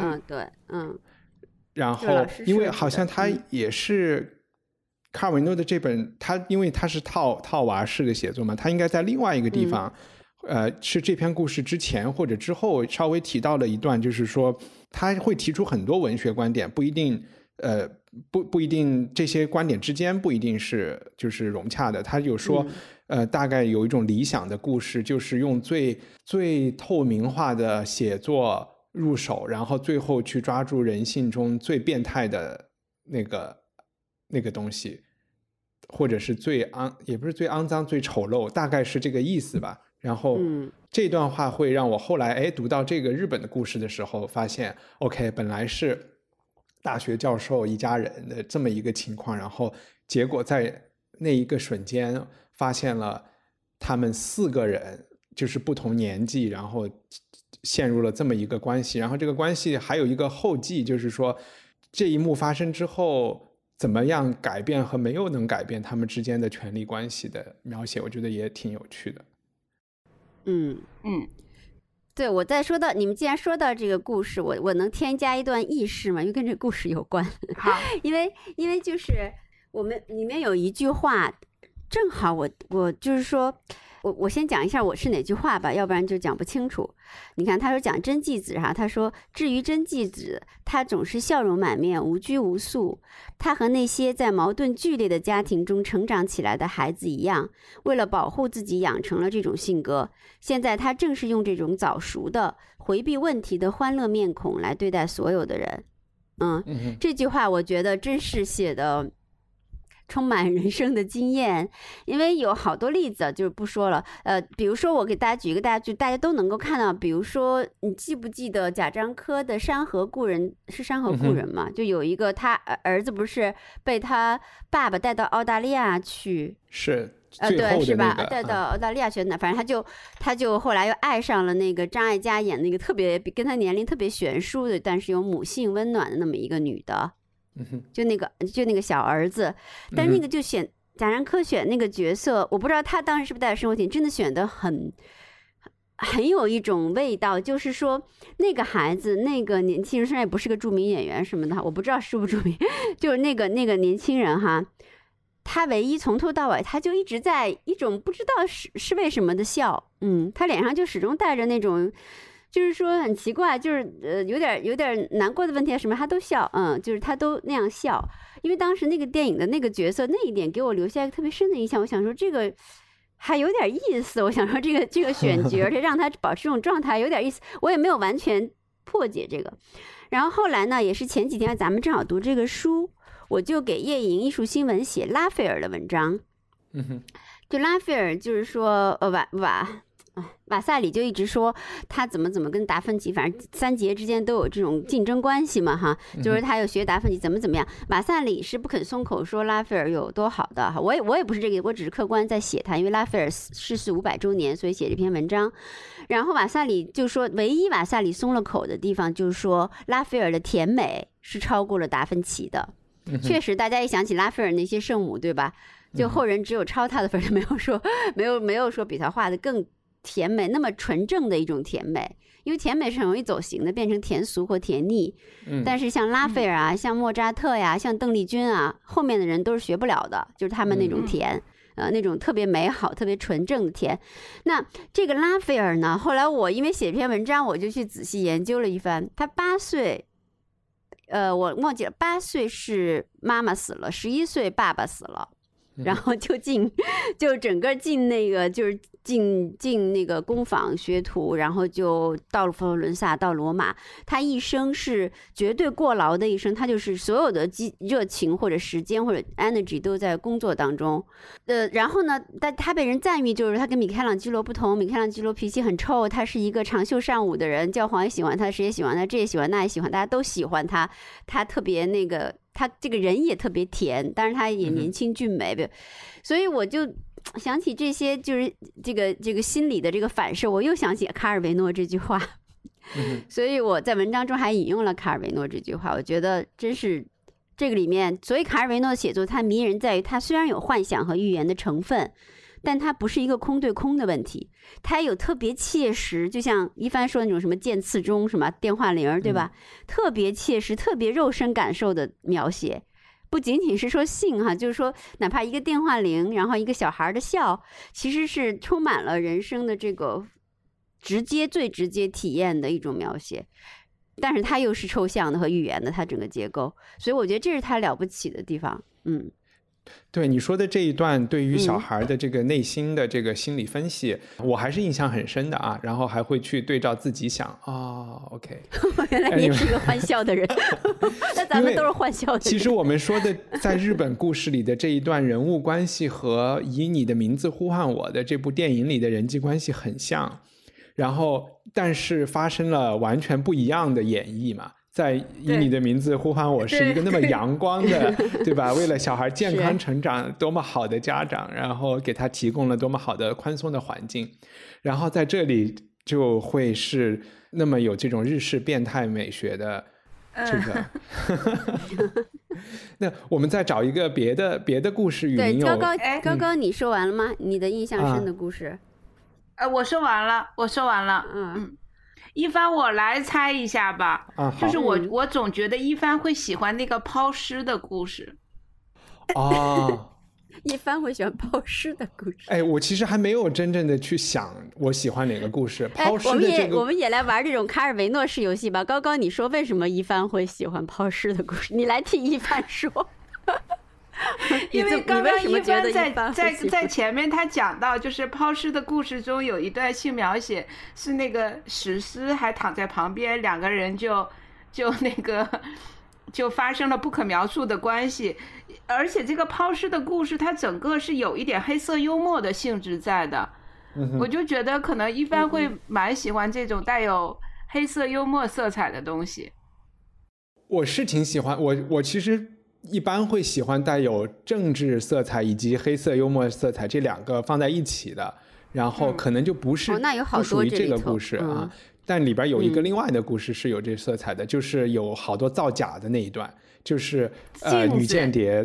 然后因为好像他也是卡尔维诺的这本，他因为他是套娃式的写作嘛，他应该在另外一个地方，是这篇故事之前或者之后稍微提到了一段，就是说他会提出很多文学观点，不一定不一定这些观点之间不一定是就是融洽的。他有说大概有一种理想的故事，就是用最透明化的写作入手，然后最后去抓住人性中最变态的那个东西，或者是也不是最肮脏最丑陋，大概是这个意思吧。然后这段话会让我后来读到这个日本的故事的时候发现 OK 本来是大学教授一家人的这么一个情况，然后结果在那一个瞬间发现了他们4个人就是不同年纪，然后陷入了这么一个关系，然后这个关系还有一个后记，就是说这一幕发生之后怎么样改变和没有能改变他们之间的权力关系的描写，我觉得也挺有趣的。 对，我再说到你们既然说到这个故事，我能添加一段轶事吗？因为跟这个故事有关。 好， 因为就是我们里面有一句话，正好我就是说我先讲一下我是哪句话吧，要不然就讲不清楚。你看他说讲真纪子他说至于真纪子，他总是笑容满面，无拘无束，他和那些在矛盾剧烈的家庭中成长起来的孩子一样，为了保护自己养成了这种性格。现在他正是用这种早熟的回避问题的欢乐面孔来对待所有的人。这句话我觉得真是写的充满人生的经验，因为有好多例子就是不说了。比如说我给大家举一个大家都能够看到，比如说你记不记得贾樟柯的《山河故人》是《山河故人》嘛？就有一个他儿子不是被他爸爸带到澳大利亚去， 是对，是吧？带到澳大利亚去的，反正他就后来又爱上了那个张艾嘉演那个特别跟他年龄特别悬殊的，但是有母性温暖的那么一个女的。就那个小儿子，但是那个就贾樟柯选那个角色，我不知道他当时是不是带着生活体验，真的选得很有一种味道，就是说那个孩子那个年轻人虽然也不是个著名演员什么的，我不知道是不著名，就是那个年轻人他唯一从头到尾他就一直在一种不知道是为什么的笑，他脸上就始终带着那种就是说很奇怪，就是有点难过的问题什么他都笑，就是他都那样笑。因为当时那个电影的那个角色那一点给我留下一个特别深的印象，我想说这个还有点意思，我想说这个选角，而且让他保持这种状态有点意思，我也没有完全破解这个。然后后来呢，也是前几天咱们正好读这个书，我就给夜影艺术新闻写拉斐尔的文章。就拉斐尔就是说瓦萨里就一直说他怎么跟达芬奇，反正三杰之间都有这种竞争关系嘛哈，就是他又学达芬奇怎么样。瓦萨里是不肯松口说拉斐尔有多好的，我也不是这个，我只是客观在写他，因为拉斐尔逝世500周年，所以写这篇文章。然后瓦萨里就说，唯一瓦萨里松了口的地方就是说拉斐尔的甜美是超过了达芬奇的。确实，大家一想起拉斐尔那些圣母，对吧？就后人只有抄他的份，没有说比他画的更甜美，那么纯正的一种甜美。因为甜美是很容易走形的，变成甜俗或甜腻。但是像拉斐尔啊，像莫扎特呀，像邓丽君啊，后面的人都是学不了的，就是他们那种甜。那种特别美好特别纯正的甜。那这个拉斐尔呢，后来我因为写这篇文章，我就去仔细研究了一番。他8岁我忘记了，8岁是妈妈死了，11岁爸爸死了，然后就整个进那个就是进那个工坊学徒，然后就到了佛罗伦萨，到罗马。他一生是绝对过劳的一生，他就是所有的热情或者时间或者 energy 都在工作当中。然后呢，他被人赞誉就是他跟米开朗基罗不同，米开朗基罗脾气很臭，他是一个长袖善舞的人，教皇也喜欢他，谁也喜欢他，这也喜欢那也喜欢，大家都喜欢他，他特别那个。他这个人也特别甜，但是他也年轻俊美，所以我就想起这些，就是这个心理的这个反射，我又想起卡尔维诺这句话，所以我在文章中还引用了卡尔维诺这句话。我觉得真是这个里面，所以卡尔维诺的写作它迷人在于，它虽然有幻想和寓言的成分，但它不是一个空对空的问题，它有特别切实，就像一帆说那种什么剑刺中什么电话铃，对吧？特别切实特别肉身感受的描写，不仅仅是说性哈，就是说哪怕一个电话铃，然后一个小孩的笑，其实是充满了人生的这个最直接体验的一种描写，但是它又是抽象的和寓言的，它整个结构，所以我觉得这是它了不起的地方。 对你说的这一段对于小孩的这个内心的这个心理分析，我还是印象很深的啊，然后还会去对照自己想OK 原来你也是一个欢笑的人那咱们都是欢笑的人。 其实我们说的在日本故事里的这一段人物关系和以你的名字呼唤我的这部电影里的人际关系很像，然后但是发生了完全不一样的演绎嘛。在以你的名字呼唤我是一个那么阳光的 对吧，为了小孩健康成长多么好的家长，然后给他提供了多么好的宽松的环境，然后在这里就会是那么有这种日式变态美学的这个那我们再找一个别的故事。 对，高高你说完了吗？你的印象深的故事？ 我说完了。一帆我来猜一下吧。就是我总觉得一帆会喜欢那个抛尸的故事。 一帆会喜欢抛尸的故事。 我其实还没有真正的去想我喜欢哪个故事。抛尸的这个我们也来玩这种卡尔维诺式游戏吧。高高你说为什么一帆会喜欢抛尸的故事？你来替一帆说。 因为刚刚一帆在前面他讲到，就是抛尸的故事中有一段性描写，是那个史诗还躺在旁边，两个人就发生了不可描述的关系。而且这个抛尸的故事它整个是有一点黑色幽默的性质在的。我就觉得可能一帆会蛮喜欢这种带有黑色幽默色彩的东西。 我是挺喜欢，我其实一般会喜欢带有政治色彩以及黑色幽默色彩这两个放在一起的，然后可能就不是不属于这个故事啊。但里边有一个另外的故事是有这色彩的，就是有好多造假的那一段，就是女间谍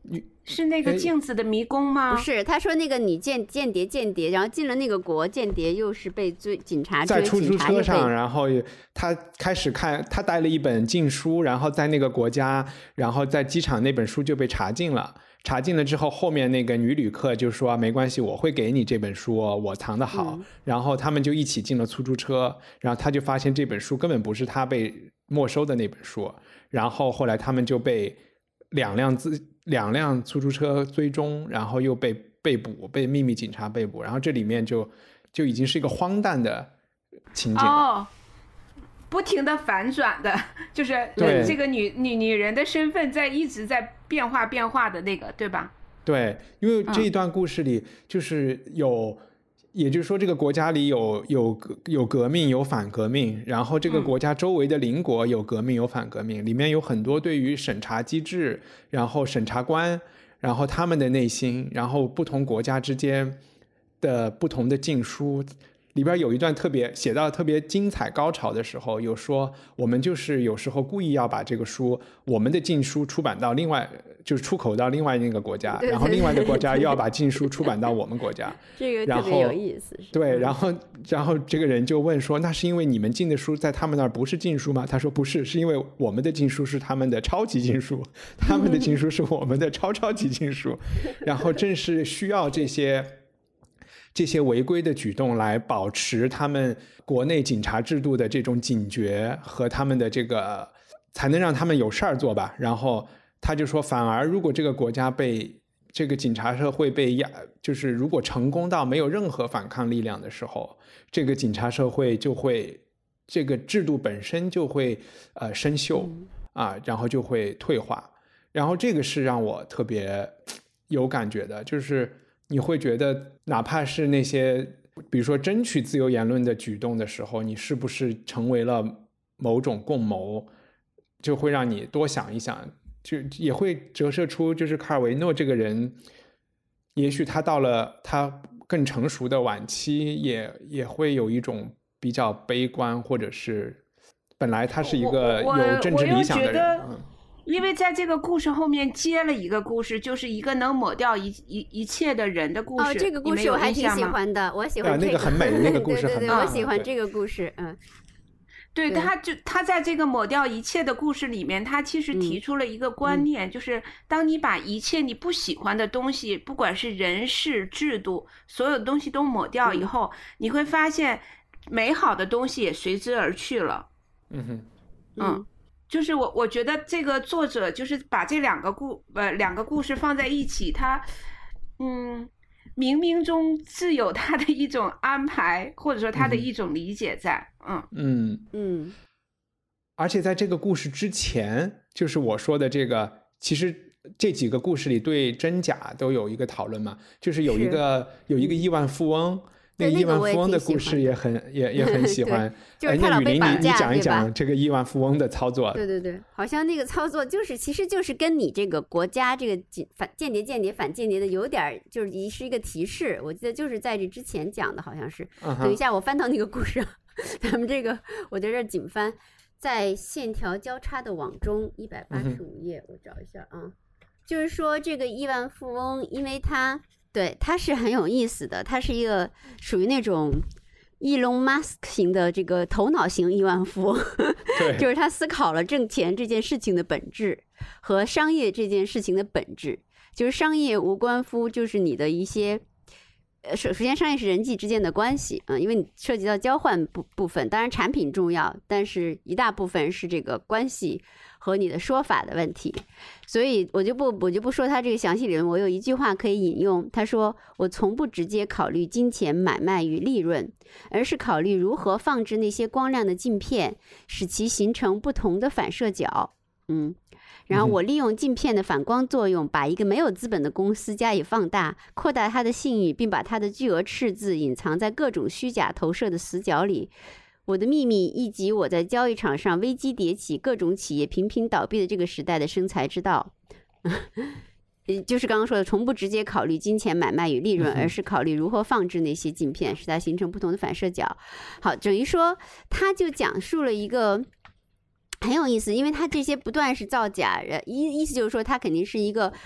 是那个镜子的迷宫吗？ 不是，他说那个你间谍，然后进了那个国，间谍又是被警察追， 在出租车上，然后他开始看，他带了一本禁书，然后在那个国家，然后在机场那本书就被查禁了。查禁了之后，后面那个女旅客就说没关系，我会给你这本书，我藏得好。然后他们就一起进了出租车，然后他就发现这本书根本不是他被没收的那本书。然后后来他们就被两辆出租车追踪，然后又被捕，被秘密警察被捕。然后这里面就已经是一个荒诞的情景了。 不停的反转的，就是这个女人的身份一直在变化的那个，对吧？ 对，因为这一段故事里就是也就是说这个国家里有革命有反革命，然后这个国家周围的邻国有革命有反革命，里面有很多对于审查机制，然后审查官，然后他们的内心，然后不同国家之间的不同的禁书。里边有一段写到特别精彩高潮的时候，有说我们就是有时候故意要把这个书，我们的禁书出版到就是出口到另外那个国家，然后另外的国家又要把禁书出版到我们国家。 这个特别有意思。 对，然后这个人就问说，那是因为你们进的书在他们那儿不是禁书吗？他说不是，是因为我们的禁书是他们的超级禁书，他们的禁书是我们的超级禁书。然后正是需要这些违规的举动来保持他们国内警察制度的这种警觉和他们的这才能让他们有事儿做吧。然后他就说，反而如果这个国家这个警察社会被就是如果成功到没有任何反抗力量的时候，这个警察社会这个制度本身就会生锈然后就会退化。然后这个是让我特别有感觉的，就是你会觉得哪怕是那些比如说争取自由言论的举动的时候，你是不是成为了某种共谋，就会让你多想一想，就也会折射出就是卡尔维诺这个人，也许他到了他更成熟的晚期也会有一种比较悲观，或者是本来他是一个有政治理想的人。 因为在这个故事后面接了一个故事，就是一个能抹掉一切的人的故事。 这个故事我还挺喜欢的，我喜欢那个很美，那个故事很美。 对，我喜欢这个故事。 对，他在这个抹掉一切的故事里面，他其实提出了一个观念，就是当你把一切你不喜欢的东西，不管是人事制度，所有的东西都抹掉以后，你会发现美好的东西也随之而去了。就是我觉得这个作者就是把这两个故事放在一起，他冥冥中自有他的一种安排，或者说他的一种理解在。 而且在这个故事之前，就是我说的这个，其实这几个故事里对真假都有一个讨论嘛，就是有一个亿万富翁。那个亿万富翁的故事也很喜欢。 就是他老被绑架， 你讲一讲这个亿万富翁的操作。 对，好像那个操作其实就是跟你这个国家这个间谍反间谍的有点就是是一个提示。我记得就是在这之前讲的，好像是。等一下，我翻到那个故事，咱们这个我在这儿紧翻，在线条交叉的网中185页，我找一下啊。就是说这个亿万富翁，因为他是很有意思的，他是一个属于那种Elon Musk 型的这个头脑型亿万富翁，就是他思考了挣钱这件事情的本质和商业这件事情的本质，就是商业无关乎就是你的一些首先商业是人际之间的关系因为你涉及到交换部分，当然产品重要，但是一大部分是这个关系和你的说法的问题。所以我就不说他这个详细理论，我有一句话可以引用，他说，我从不直接考虑金钱买卖与利润，而是考虑如何放置那些光亮的镜片，使其形成不同的反射角。然后我利用镜片的反光作用，把一个没有资本的公司加以放大，扩大它的信誉，并把它的巨额赤字隐藏在各种虚假投射的死角里。我的秘密，以及我在交易场上危机迭起，各种企业频频倒闭的这个时代的生财之道。就是刚刚说的，从不直接考虑金钱买卖与利润，而是考虑如何放置那些镜片，使它形成不同的反射角。好，等于说他就讲述了一个很有意思，因为他这些不断是造假，意思就是说他肯定是一个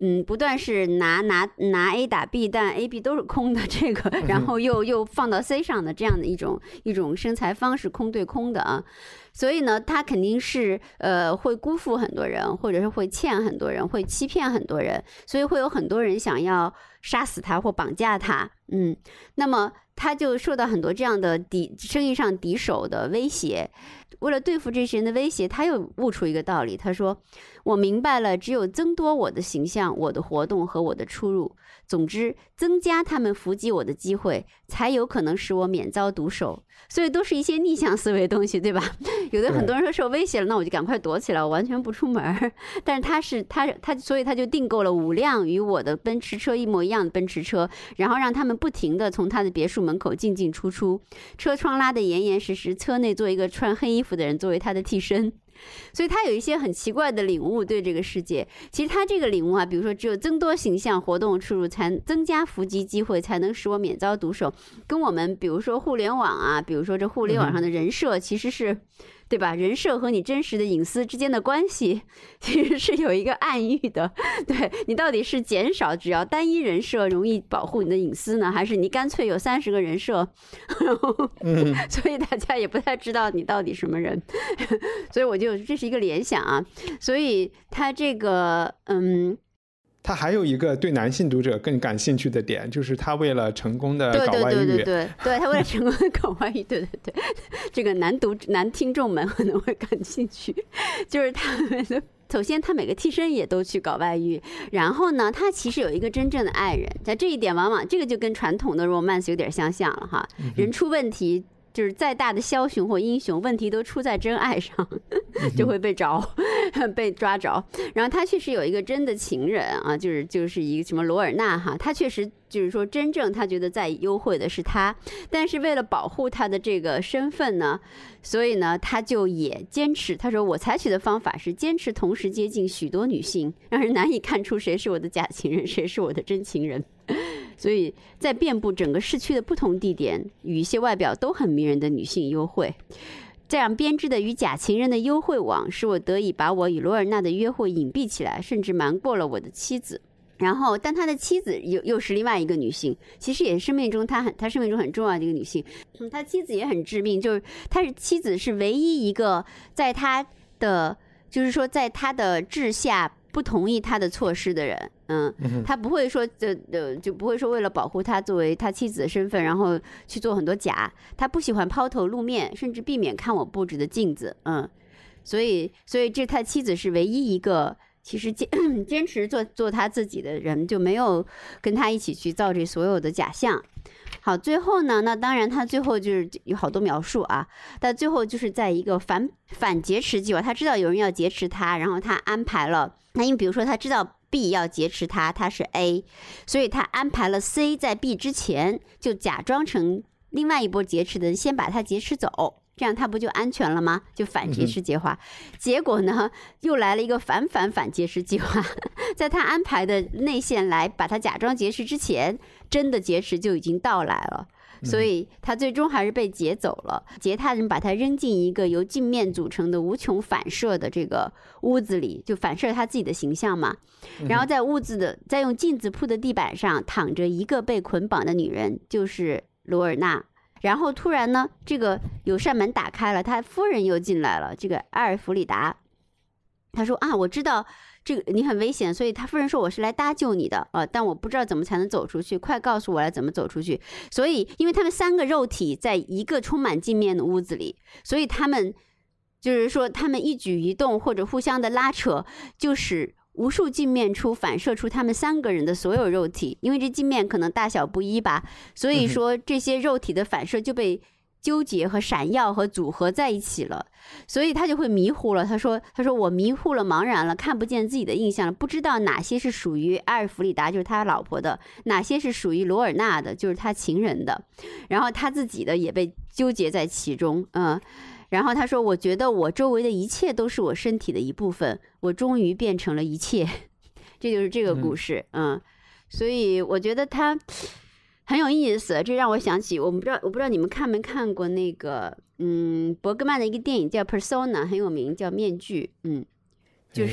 不断是拿 A 打 B， 但 A、B 都是空的这个，然后又放到 C 上的这样的一种生财方式，空对空的啊。所以呢，他肯定是会辜负很多人，或者是会欠很多人，会欺骗很多人，所以会有很多人想要杀死他或绑架他。那么他就受到很多这样的生意上敌手的威胁。为了对付这些人的威胁，他又悟出一个道理，他说：我明白了，只有增多我的形象、我的活动和我的出入，总之增加他们伏击我的机会，才有可能使我免遭毒手。所以都是一些逆向思维的东西，对吧？有的很多人说受威胁了，那我就赶快躲起来，我完全不出门。但是他所以他就订购了5辆与我的奔驰车一模一样的奔驰车，然后让他们不停地从他的别墅门口进进出出，车窗拉得严严实实，车内做一个穿黑衣服的人作为他的替身。所以他有一些很奇怪的领悟对这个世界。其实他这个领悟啊，比如说只有增多形象、活动出入，才增加伏击机会，才能使我免遭毒手，跟我们比如说互联网啊，比如说这互联网上的人设，其实是对吧？人设和你真实的隐私之间的关系其实是有一个暗喻的。对，你到底是减少只要单一人设容易保护你的隐私呢，还是你干脆有30个人设？所以大家也不太知道你到底什么人。所以我就这是一个联想啊。所以他这个他还有一个对男性读者更感兴趣的点，就是他为了成功的搞外遇， 对，他为了成功的搞外遇，对，这个男听众们可能会感兴趣，就是他们的。首先他每个替身也都去搞外遇，然后呢他其实有一个真正的爱人，在这一点往往这个就跟传统的 romance 有点相像了哈。人出问题，就是再大的枭雄或英雄，问题都出在真爱上，就会被抓着。然后他确实有一个真的情人啊，就是一个什么罗尔纳哈，他确实就是说真正他觉得在幽会的是他，但是为了保护他的这个身份呢，所以呢他就也坚持，他说我采取的方法是坚持同时接近许多女性，让人难以看出谁是我的假情人，谁是我的真情人。所以在遍布整个市区的不同地点，与一些外表都很迷人的女性幽会，这样编织的与假情人的幽会网，使我得以把我与罗尔纳的约会隐蔽起来，甚至瞒过了我的妻子。然后但他的妻子又是另外一个女性，其实也是生命中他生命中很重要的一个女性。他妻子也很致命，就是妻子是唯一一个在他的就是说在他的治下不同意他的措施的人。他不会说就不会说为了保护他作为他妻子的身份，然后去做很多假。他不喜欢抛头露面，甚至避免看我布置的镜子。所以这他妻子是唯一一个其实坚持做他自己的人，就没有跟他一起去造这所有的假象。好，最后呢，那当然他最后就是有好多描述啊，但最后就是在一个反劫持计划，他知道有人要劫持他，然后他安排了，那因为比如说他知道 B 要劫持他是 A， 所以他安排了 C 在 B 之前就假装成另外一波劫持的人，先把他劫持走，这样他不就安全了吗？就反劫持计划。结果呢又来了一个反劫持计划，在他安排的内线来把他假装劫持之前，真的劫持就已经到来了，所以他最终还是被劫走了。劫他人把他扔进一个由镜面组成的无穷反射的这个屋子里，就反射他自己的形象嘛。然后在用镜子铺的地板上躺着一个被捆绑的女人，就是罗尔纳。然后突然呢，这个有扇门打开了，他夫人又进来了，这个埃尔弗里达。他说啊，我知道这个你很危险，所以他夫人说我是来搭救你的但我不知道怎么才能走出去，快告诉我来怎么走出去。所以因为他们3个肉体在一个充满镜面的屋子里，所以他们就是说他们一举一动或者互相的拉扯，就是无数镜面反射出他们3个人的所有肉体，因为这镜面可能大小不一吧，所以说这些肉体的反射就被纠结和闪耀和组合在一起了，所以他就会迷糊了。他说我迷糊了，茫然了，看不见自己的印象了，不知道哪些是属于埃尔弗里达，就是他老婆的，哪些是属于罗尔纳的，就是他情人的，然后他自己的也被纠结在其中。然后他说我觉得我周围的一切都是我身体的一部分，我终于变成了一切。这就是这个故事。所以我觉得他很有意思，这让我想起我不知道你们看没看过那个伯格曼的一个电影叫 Persona， 很有名，叫面具。就是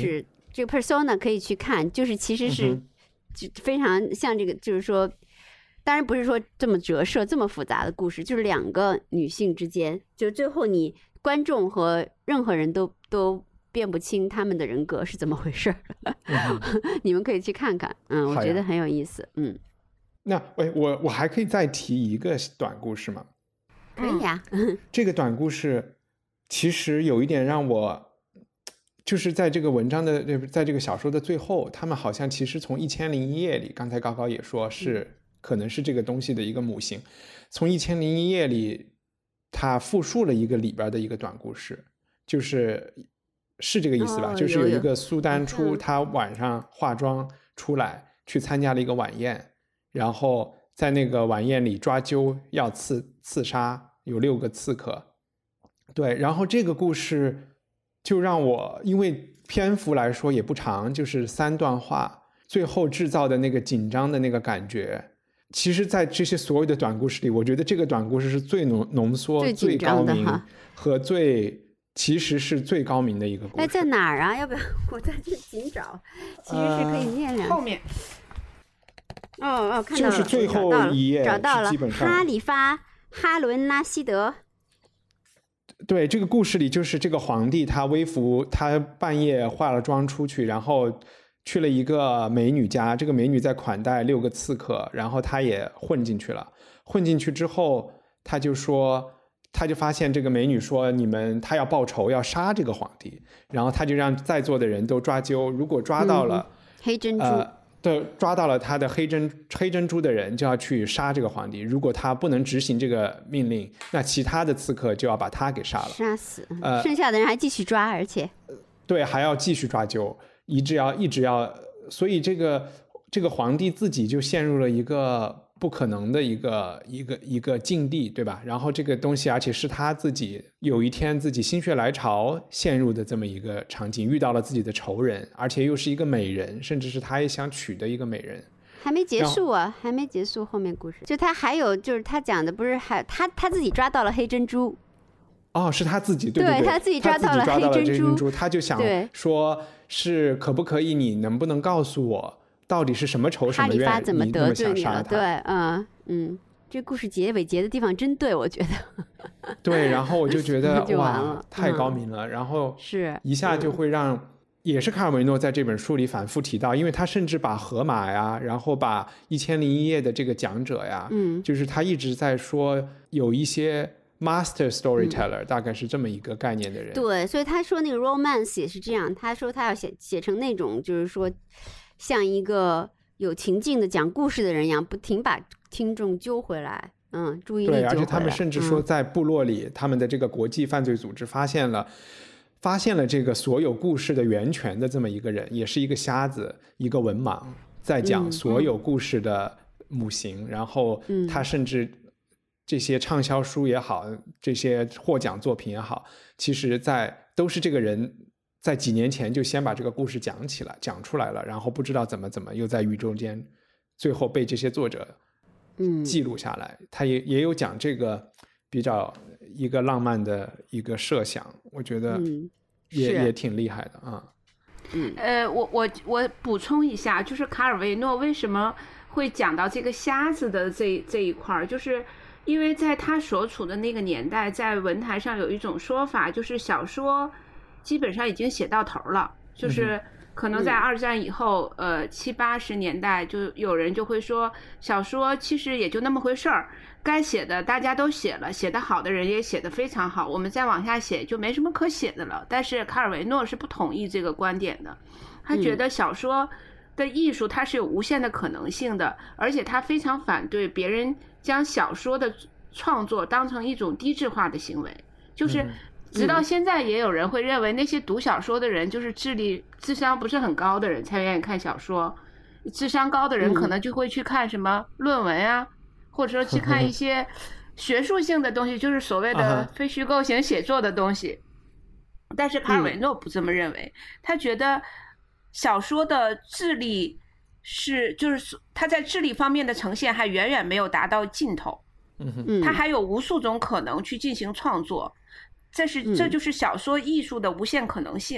这个 persona 可以去看，就是其实是非常像这个，就是说，当然不是说这么折射这么复杂的故事，就是2个女性之间，就最后你观众和任何人都辨不清他们的人格是怎么回事。你们可以去看看，我觉得很有意思。 那我还可以再提一个短故事吗？ 可以呀。 这个短故事其实有一点让我，就是在这个文章的，在这个小说的最后，他们好像其实从1001夜里，刚才高高也说是可能是这个东西的一个母型，从1001夜里他复述了一个里边的一个短故事，是这个意思吧？就是有一个苏丹出，他晚上化妆出来去参加了一个晚宴，然后在那个晚宴里抓阄要刺杀，有6个刺客。对，然后这个故事就让我，因为篇幅来说也不长，就是3段话，最后制造的那个紧张的那个感觉，其实在这些所有的短故事里，我觉得这个短故事是最浓缩、最高明和其实是最高明的一个故事。 在哪儿啊？要不要我再去紧找？其实是可以念两后面。 看到了， 就是最后一页， 找到了。 基本上哈里发哈伦拉希德。 对，这个故事里就是这个皇帝，他微服，他半夜化了妆出去，然后去了一个美女家，这个美女在款待6个刺客，然后他也混进去了。混进去之后，他就发现这个美女说他要报仇，要杀这个皇帝，然后他就让在座的人都抓阄，如果抓到了黑珍珠， 对，抓到了他的黑珍珠的人就要去杀这个皇帝，如果他不能执行这个命令，那其他的刺客就要把他给杀了， 杀死，剩下的人还继续抓，而且对，还要继续抓阄，一直要，所以这个皇帝自己就陷入了一个不可能的一个境地，对吧？然后这个东西，而且是他自己有一天自己心血来潮陷入的这么一个场景，遇到了自己的仇人，而且又是一个美人，甚至是他也想娶的一个美人。 还没结束啊，还没结束后面故事。就他还有就是他讲的不是还他自己抓到了黑珍珠。 哦，是他自己，对， 他自己抓到了黑珍珠， 他就想说是可不可以，你能不能告诉我到底是什么仇什么怨， 怎么得罪你了？ 对， 这故事结尾结的地方真对，我觉得。 对，然后我就觉得哇，太高明了，然后是一下就会让，也是卡尔维诺在这本书里反复提到，因为他甚至把荷马呀，然后把1001夜的这个讲者呀，就是他一直在说有一些master storyteller，大概是这么一个概念的人。 对，所以他说那个 romance 也是这样，他说他要写成那种就是说像一个有情境的讲故事的人一样，不停把听众揪回来，注意力揪回来。 对，而且他们甚至说在部落里，他们的这个国际犯罪组织发现了这个所有故事的源泉的这么一个人，也是一个瞎子，一个文盲，在讲所有故事的母型，然后他甚至这些畅销书也好，这些获奖作品也好，其实都是这个人在几年前就先把这个故事讲出来了，然后不知道怎么又在宇宙间最后被这些作者记录下来。他也有讲这个比较一个浪漫的一个设想，我觉得也挺厉害的啊。 我补充一下，就是卡尔维诺为什么会讲到这个瞎子的这一块，就是因为在他所处的那个年代，在文坛上有一种说法，就是小说基本上已经写到头了，就是可能在2战以后，70、80年代就有人就会说，小说其实也就那么回事儿，该写的大家都写了，写得好的人也写得非常好，我们再往下写就没什么可写的了。但是卡尔维诺是不同意这个观点的，他觉得小说的艺术它是有无限的可能性的，而且他非常反对别人将小说的创作当成一种低质化的行为，就是直到现在也有人会认为那些读小说的人就是智商不是很高的人才愿意看小说，智商高的人可能就会去看什么论文啊，或者说去看一些学术性的东西，就是所谓的非虚构型写作的东西。但是卡尔维诺不这么认为，他觉得小说的智力就是他在智力方面的呈现还远远没有达到尽头，他还有无数种可能去进行创作，这就是小说艺术的无限可能性。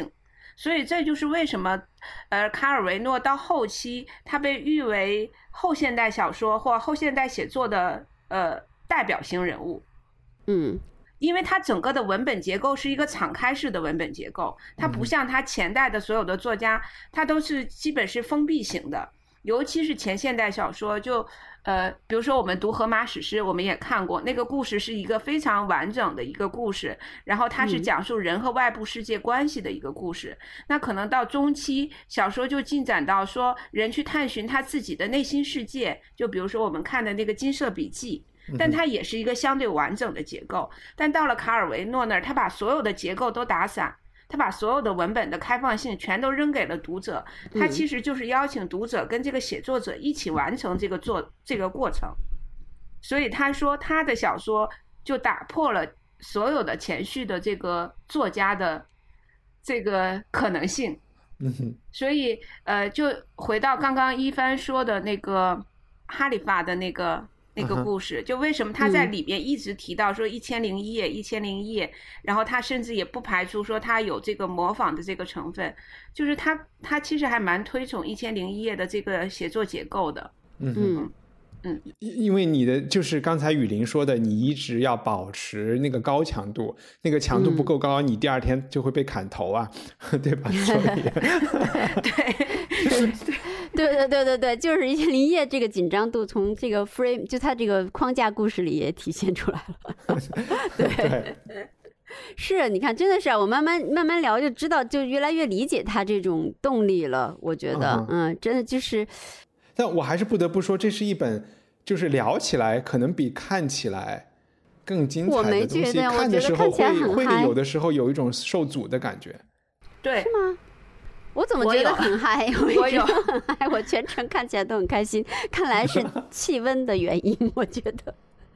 所以这就是为什么卡尔维诺到后期他被誉为后现代小说或后现代写作的代表性人物。因为它整个的文本结构是一个敞开式的文本结构，它不像他前代的所有的作家，它都是基本是封闭型的，尤其是前现代小说，就比如说我们读荷马史诗，我们也看过那个故事是一个非常完整的一个故事，然后它是讲述人和外部世界关系的一个故事。那可能到中期小说就进展到说人去探寻他自己的内心世界，就比如说我们看的那个金色笔记，但它也是一个相对完整的结构。但到了卡尔维诺那儿，他把所有的结构都打散，他把所有的文本的开放性全都扔给了读者，他其实就是邀请读者跟这个写作者一起完成这个过程。所以他说他的小说就打破了所有的前序的这个作家的这个可能性。所以就回到刚刚一帆说的那个哈里发的那个故事，就为什么他在里边一直提到说1001夜1001夜，然后他甚至也不排除说他有这个模仿的这个成分，就是他其实还蛮推崇1001夜的这个写作结构的。 因为你的就是刚才雨林说的，你一直要保持那个高强度，那个强度不够高，你第二天就会被砍头啊，对吧？所以对，就是1001夜这个紧张度从这个 frame 就它这个框架故事里也体现出来了。对，是，你看，真的是我慢慢聊就知道，就越来越理解他这种动力了。我觉得，真的就是。 但我还是不得不说，这是一本就是聊起来可能比看起来更精彩的东西。 我没觉得， 看的时候会有的时候有一种受阻的感觉。 对， 是吗？我怎么觉得很嗨？我有很嗨，我全程看起来都很开心。看来是气温的原因，我觉得。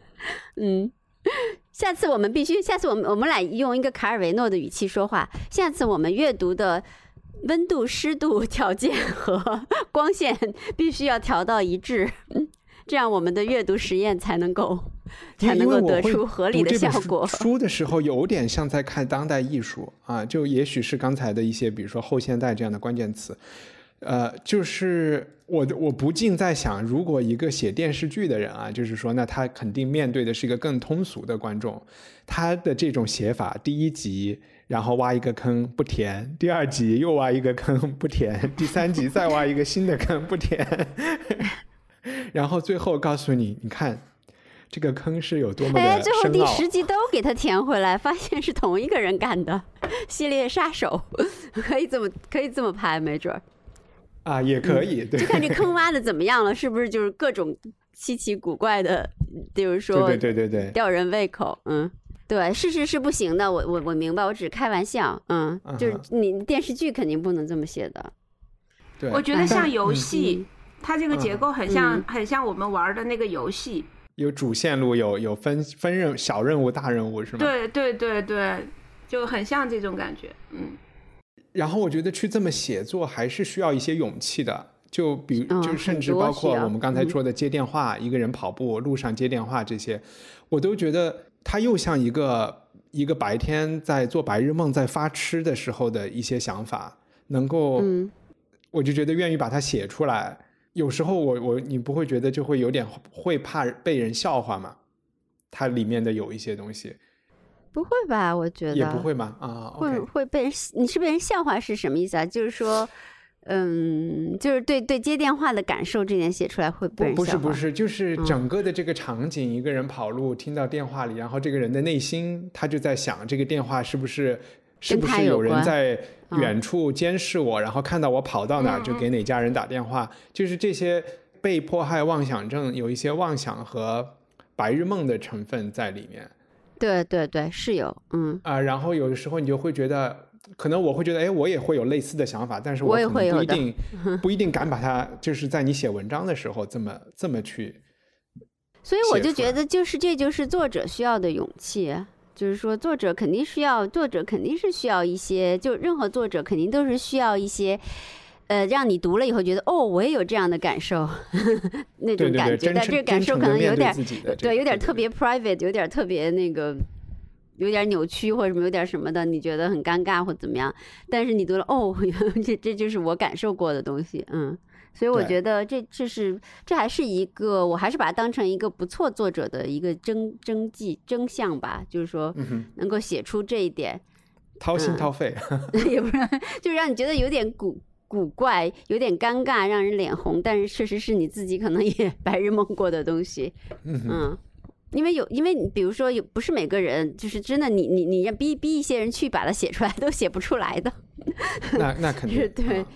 下次我们俩用一个卡尔维诺的语气说话。下次我们阅读的温度、湿度条件和光线必须要调到一致，这样我们的阅读实验才能够得出合理的效果。 书的时候有点像在看当代艺术啊，就也许是刚才的一些比如说后现代这样的关键词，就是我不禁在想，如果一个写电视剧的人啊，就是说那他肯定面对的是一个更通俗的观众，他的这种写法，第一集然后挖一个坑不填，第二集又挖一个坑不填，第三集再挖一个新的坑不填然后最后告诉你，你看这个坑是有多么的深奥。 最后第10集都给他填回来，发现是同一个人干的，系列杀手可以这么拍，没准啊，也可以。对， 就看这坑挖的怎么样了，是不是就是各种稀奇古怪的，比如说对吊人胃口。对，是不行的，我明白，我只是开玩笑。就是你电视剧肯定不能这么写的。 对， 我觉得像游戏，它这个结构很像我们玩的那个游戏， 有主线路，有分任小任务、大任务，是吗？ 对，就很像这种感觉。 然后我觉得去这么写作还是需要一些勇气的，就甚至包括我们刚才说的接电话，一个人跑步路上接电话这些，我都觉得它又像一个白天在做白日梦在发痴的时候的一些想法，能够我就觉得愿意把它写出来。有时候你不会觉得就会有点会怕被人笑话吗？它里面的有一些东西。 不会吧？我觉得也不会吗？ 会被人，你是被人笑话是什么意思啊？就是说，就是对接电话的感受这点写出来会被人笑话。 不是，就是整个的这个场景，一个人跑路听到电话里，然后这个人的内心他就在想，这个电话是不是有人在远处监视我，然后看到我跑到哪儿就给哪家人打电话，就是这些被迫害妄想症有一些妄想和白日梦的成分在里面。 对，是有。 然后有的时候你就会觉得，可能我会觉得我也会有类似的想法，但是我可能不一定敢把它就是在你写文章的时候这么去。 所以我就觉得这就是作者需要的勇气，就是说作者肯定是需要一些，就任何作者肯定都是需要一些让你读了以后觉得我也有这样的感受那种感觉。但这个感受可能有点有点特别 private， 有点特别那个有点扭曲或者什么有点什么的，你觉得很尴尬或怎么样，但是你读了这就是我感受过的东西，所以我觉得这还是一个，我还是把它当成一个不错作者的一个征象吧，就是说能够写出这一点， 掏心掏肺， 也不是，就是让你觉得有点古怪，有点尴尬，让人脸红，但是确实是你自己可能也白日梦过的东西，因为你比如说不是每个人就是真的你让逼一些人去把它写出来都写不出来的， 那肯定对，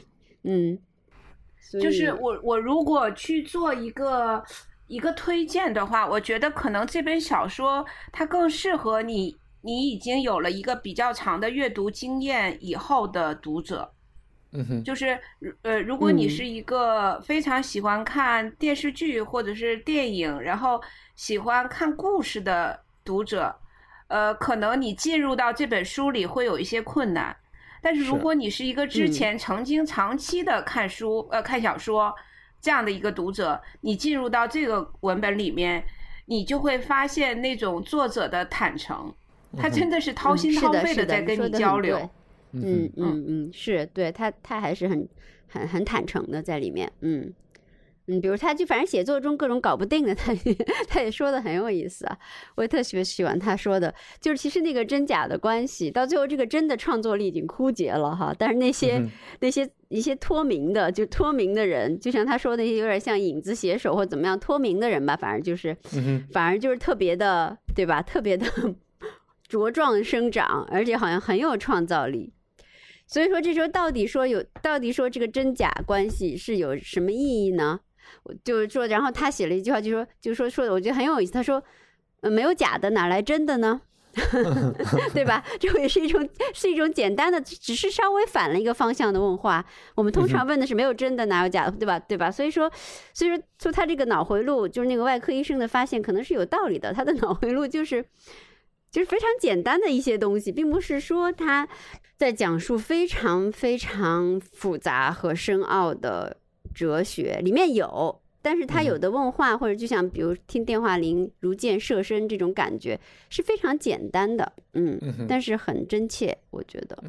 就是我如果去做一个推荐的话，我觉得可能这本小说它更适合你已经有了一个比较长的阅读经验以后的读者。就是如果你是一个非常喜欢看电视剧或者是电影，然后喜欢看故事的读者，可能你进入到这本书里会有一些困难。但是如果你是一个之前曾经长期的看小说这样的一个读者，你进入到这个文本里面，你就会发现那种作者的坦诚，他真的是掏心掏肺的在跟你交流。 是对他还是很坦诚的在里面，比如他就反正写作中各种搞不定的，他也说的很有意思啊，我也特别喜欢他说的，就是其实那个真假的关系到最后这个真的创作力已经枯竭了哈，但是那些一些脱名的人，就像他说的有点像影子写手或怎么样脱名的人吧，反而就是特别的，对吧，特别的茁壮生长，而且好像很有创造力。所以说这时候到底说这个真假关系是有什么意义呢？就是说，然后他写了一句话，就说的我觉得很有意思，他说没有假的哪来真的呢？对吧？这也是一种简单的，只是稍微反了一个方向的问话。我们通常问的是没有真的哪有假的，对吧？所以说他这个脑回路，就是那个外科医生的发现可能是有道理的，他的脑回路就是非常简单的一些东西，并不是说他在讲述非常非常复杂和深奥的哲学，里面有，但是他有的问话或者就像比如听电话铃如箭射身这种感觉是非常简单的，但是很真切，我觉得。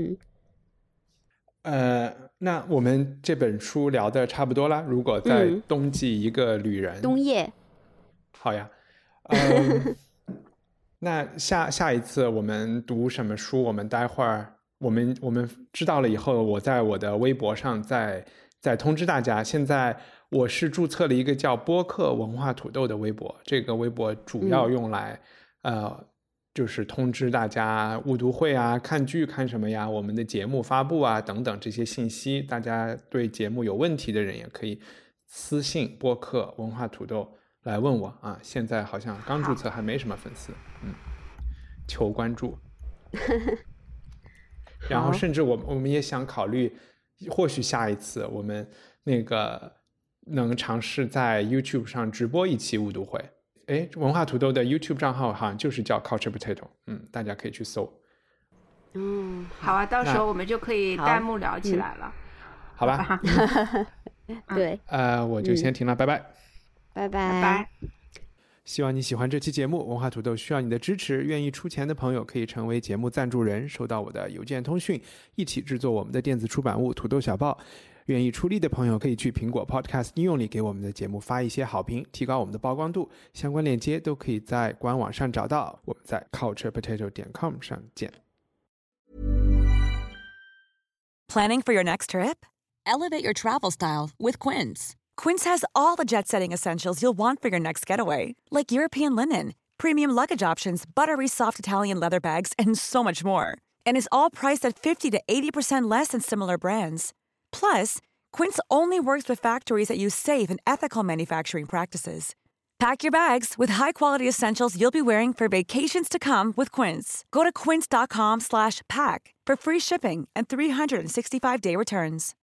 那我们这本书聊的差不多了，如果在冬季一个旅人， 冬夜， 好呀，那下一次我们读什么书，我们待会儿我们知道了以后，我在我的微博上再通知大家。现在我是注册了一个叫播客文化土豆的微博，这个微博主要用来就是通知大家误读会啊、看剧看什么呀、我们的节目发布啊等等这些信息。大家对节目有问题的人也可以私信播客文化土豆来问我啊。现在好像刚注册，还没什么粉丝，求关注。然后甚至我们也想考虑，或许下一次我们那个能尝试在 YouTube 上直播一期误读会。文化土豆的 YouTube 账号好像就是叫 Culture Potato， 大家可以去搜。 好啊，到时候我们就可以弹幕聊起来了。 好吧。 对， 我就先停了，拜拜。 拜拜。 希望你喜欢这期节目，文化土豆需要你的支持，愿意出钱的朋友可以成为节目赞助人，收到我的邮件通讯，一起制作我们的电子出版物土豆小报。愿意出力的朋友可以去苹果 Podcast 应用里给我们的节目发一些好评，提高我们的曝光度，相关链接都可以在官网上找到，我们在 culturepotato.com 上见。 Planning for your next trip? Elevate your travel style with Quince. Quince has all the jet-setting essentials you'll want for your next getaway, like European linen, premium luggage options, buttery soft Italian leather bags, and so much more. And is all priced at 50 to 80% less than similar brands. Plus, Quince only works with factories that use safe and ethical manufacturing practices. Pack your bags with high-quality essentials you'll be wearing for vacations to come with Quince. Go to quince.com/pack for free shipping and 365-day returns.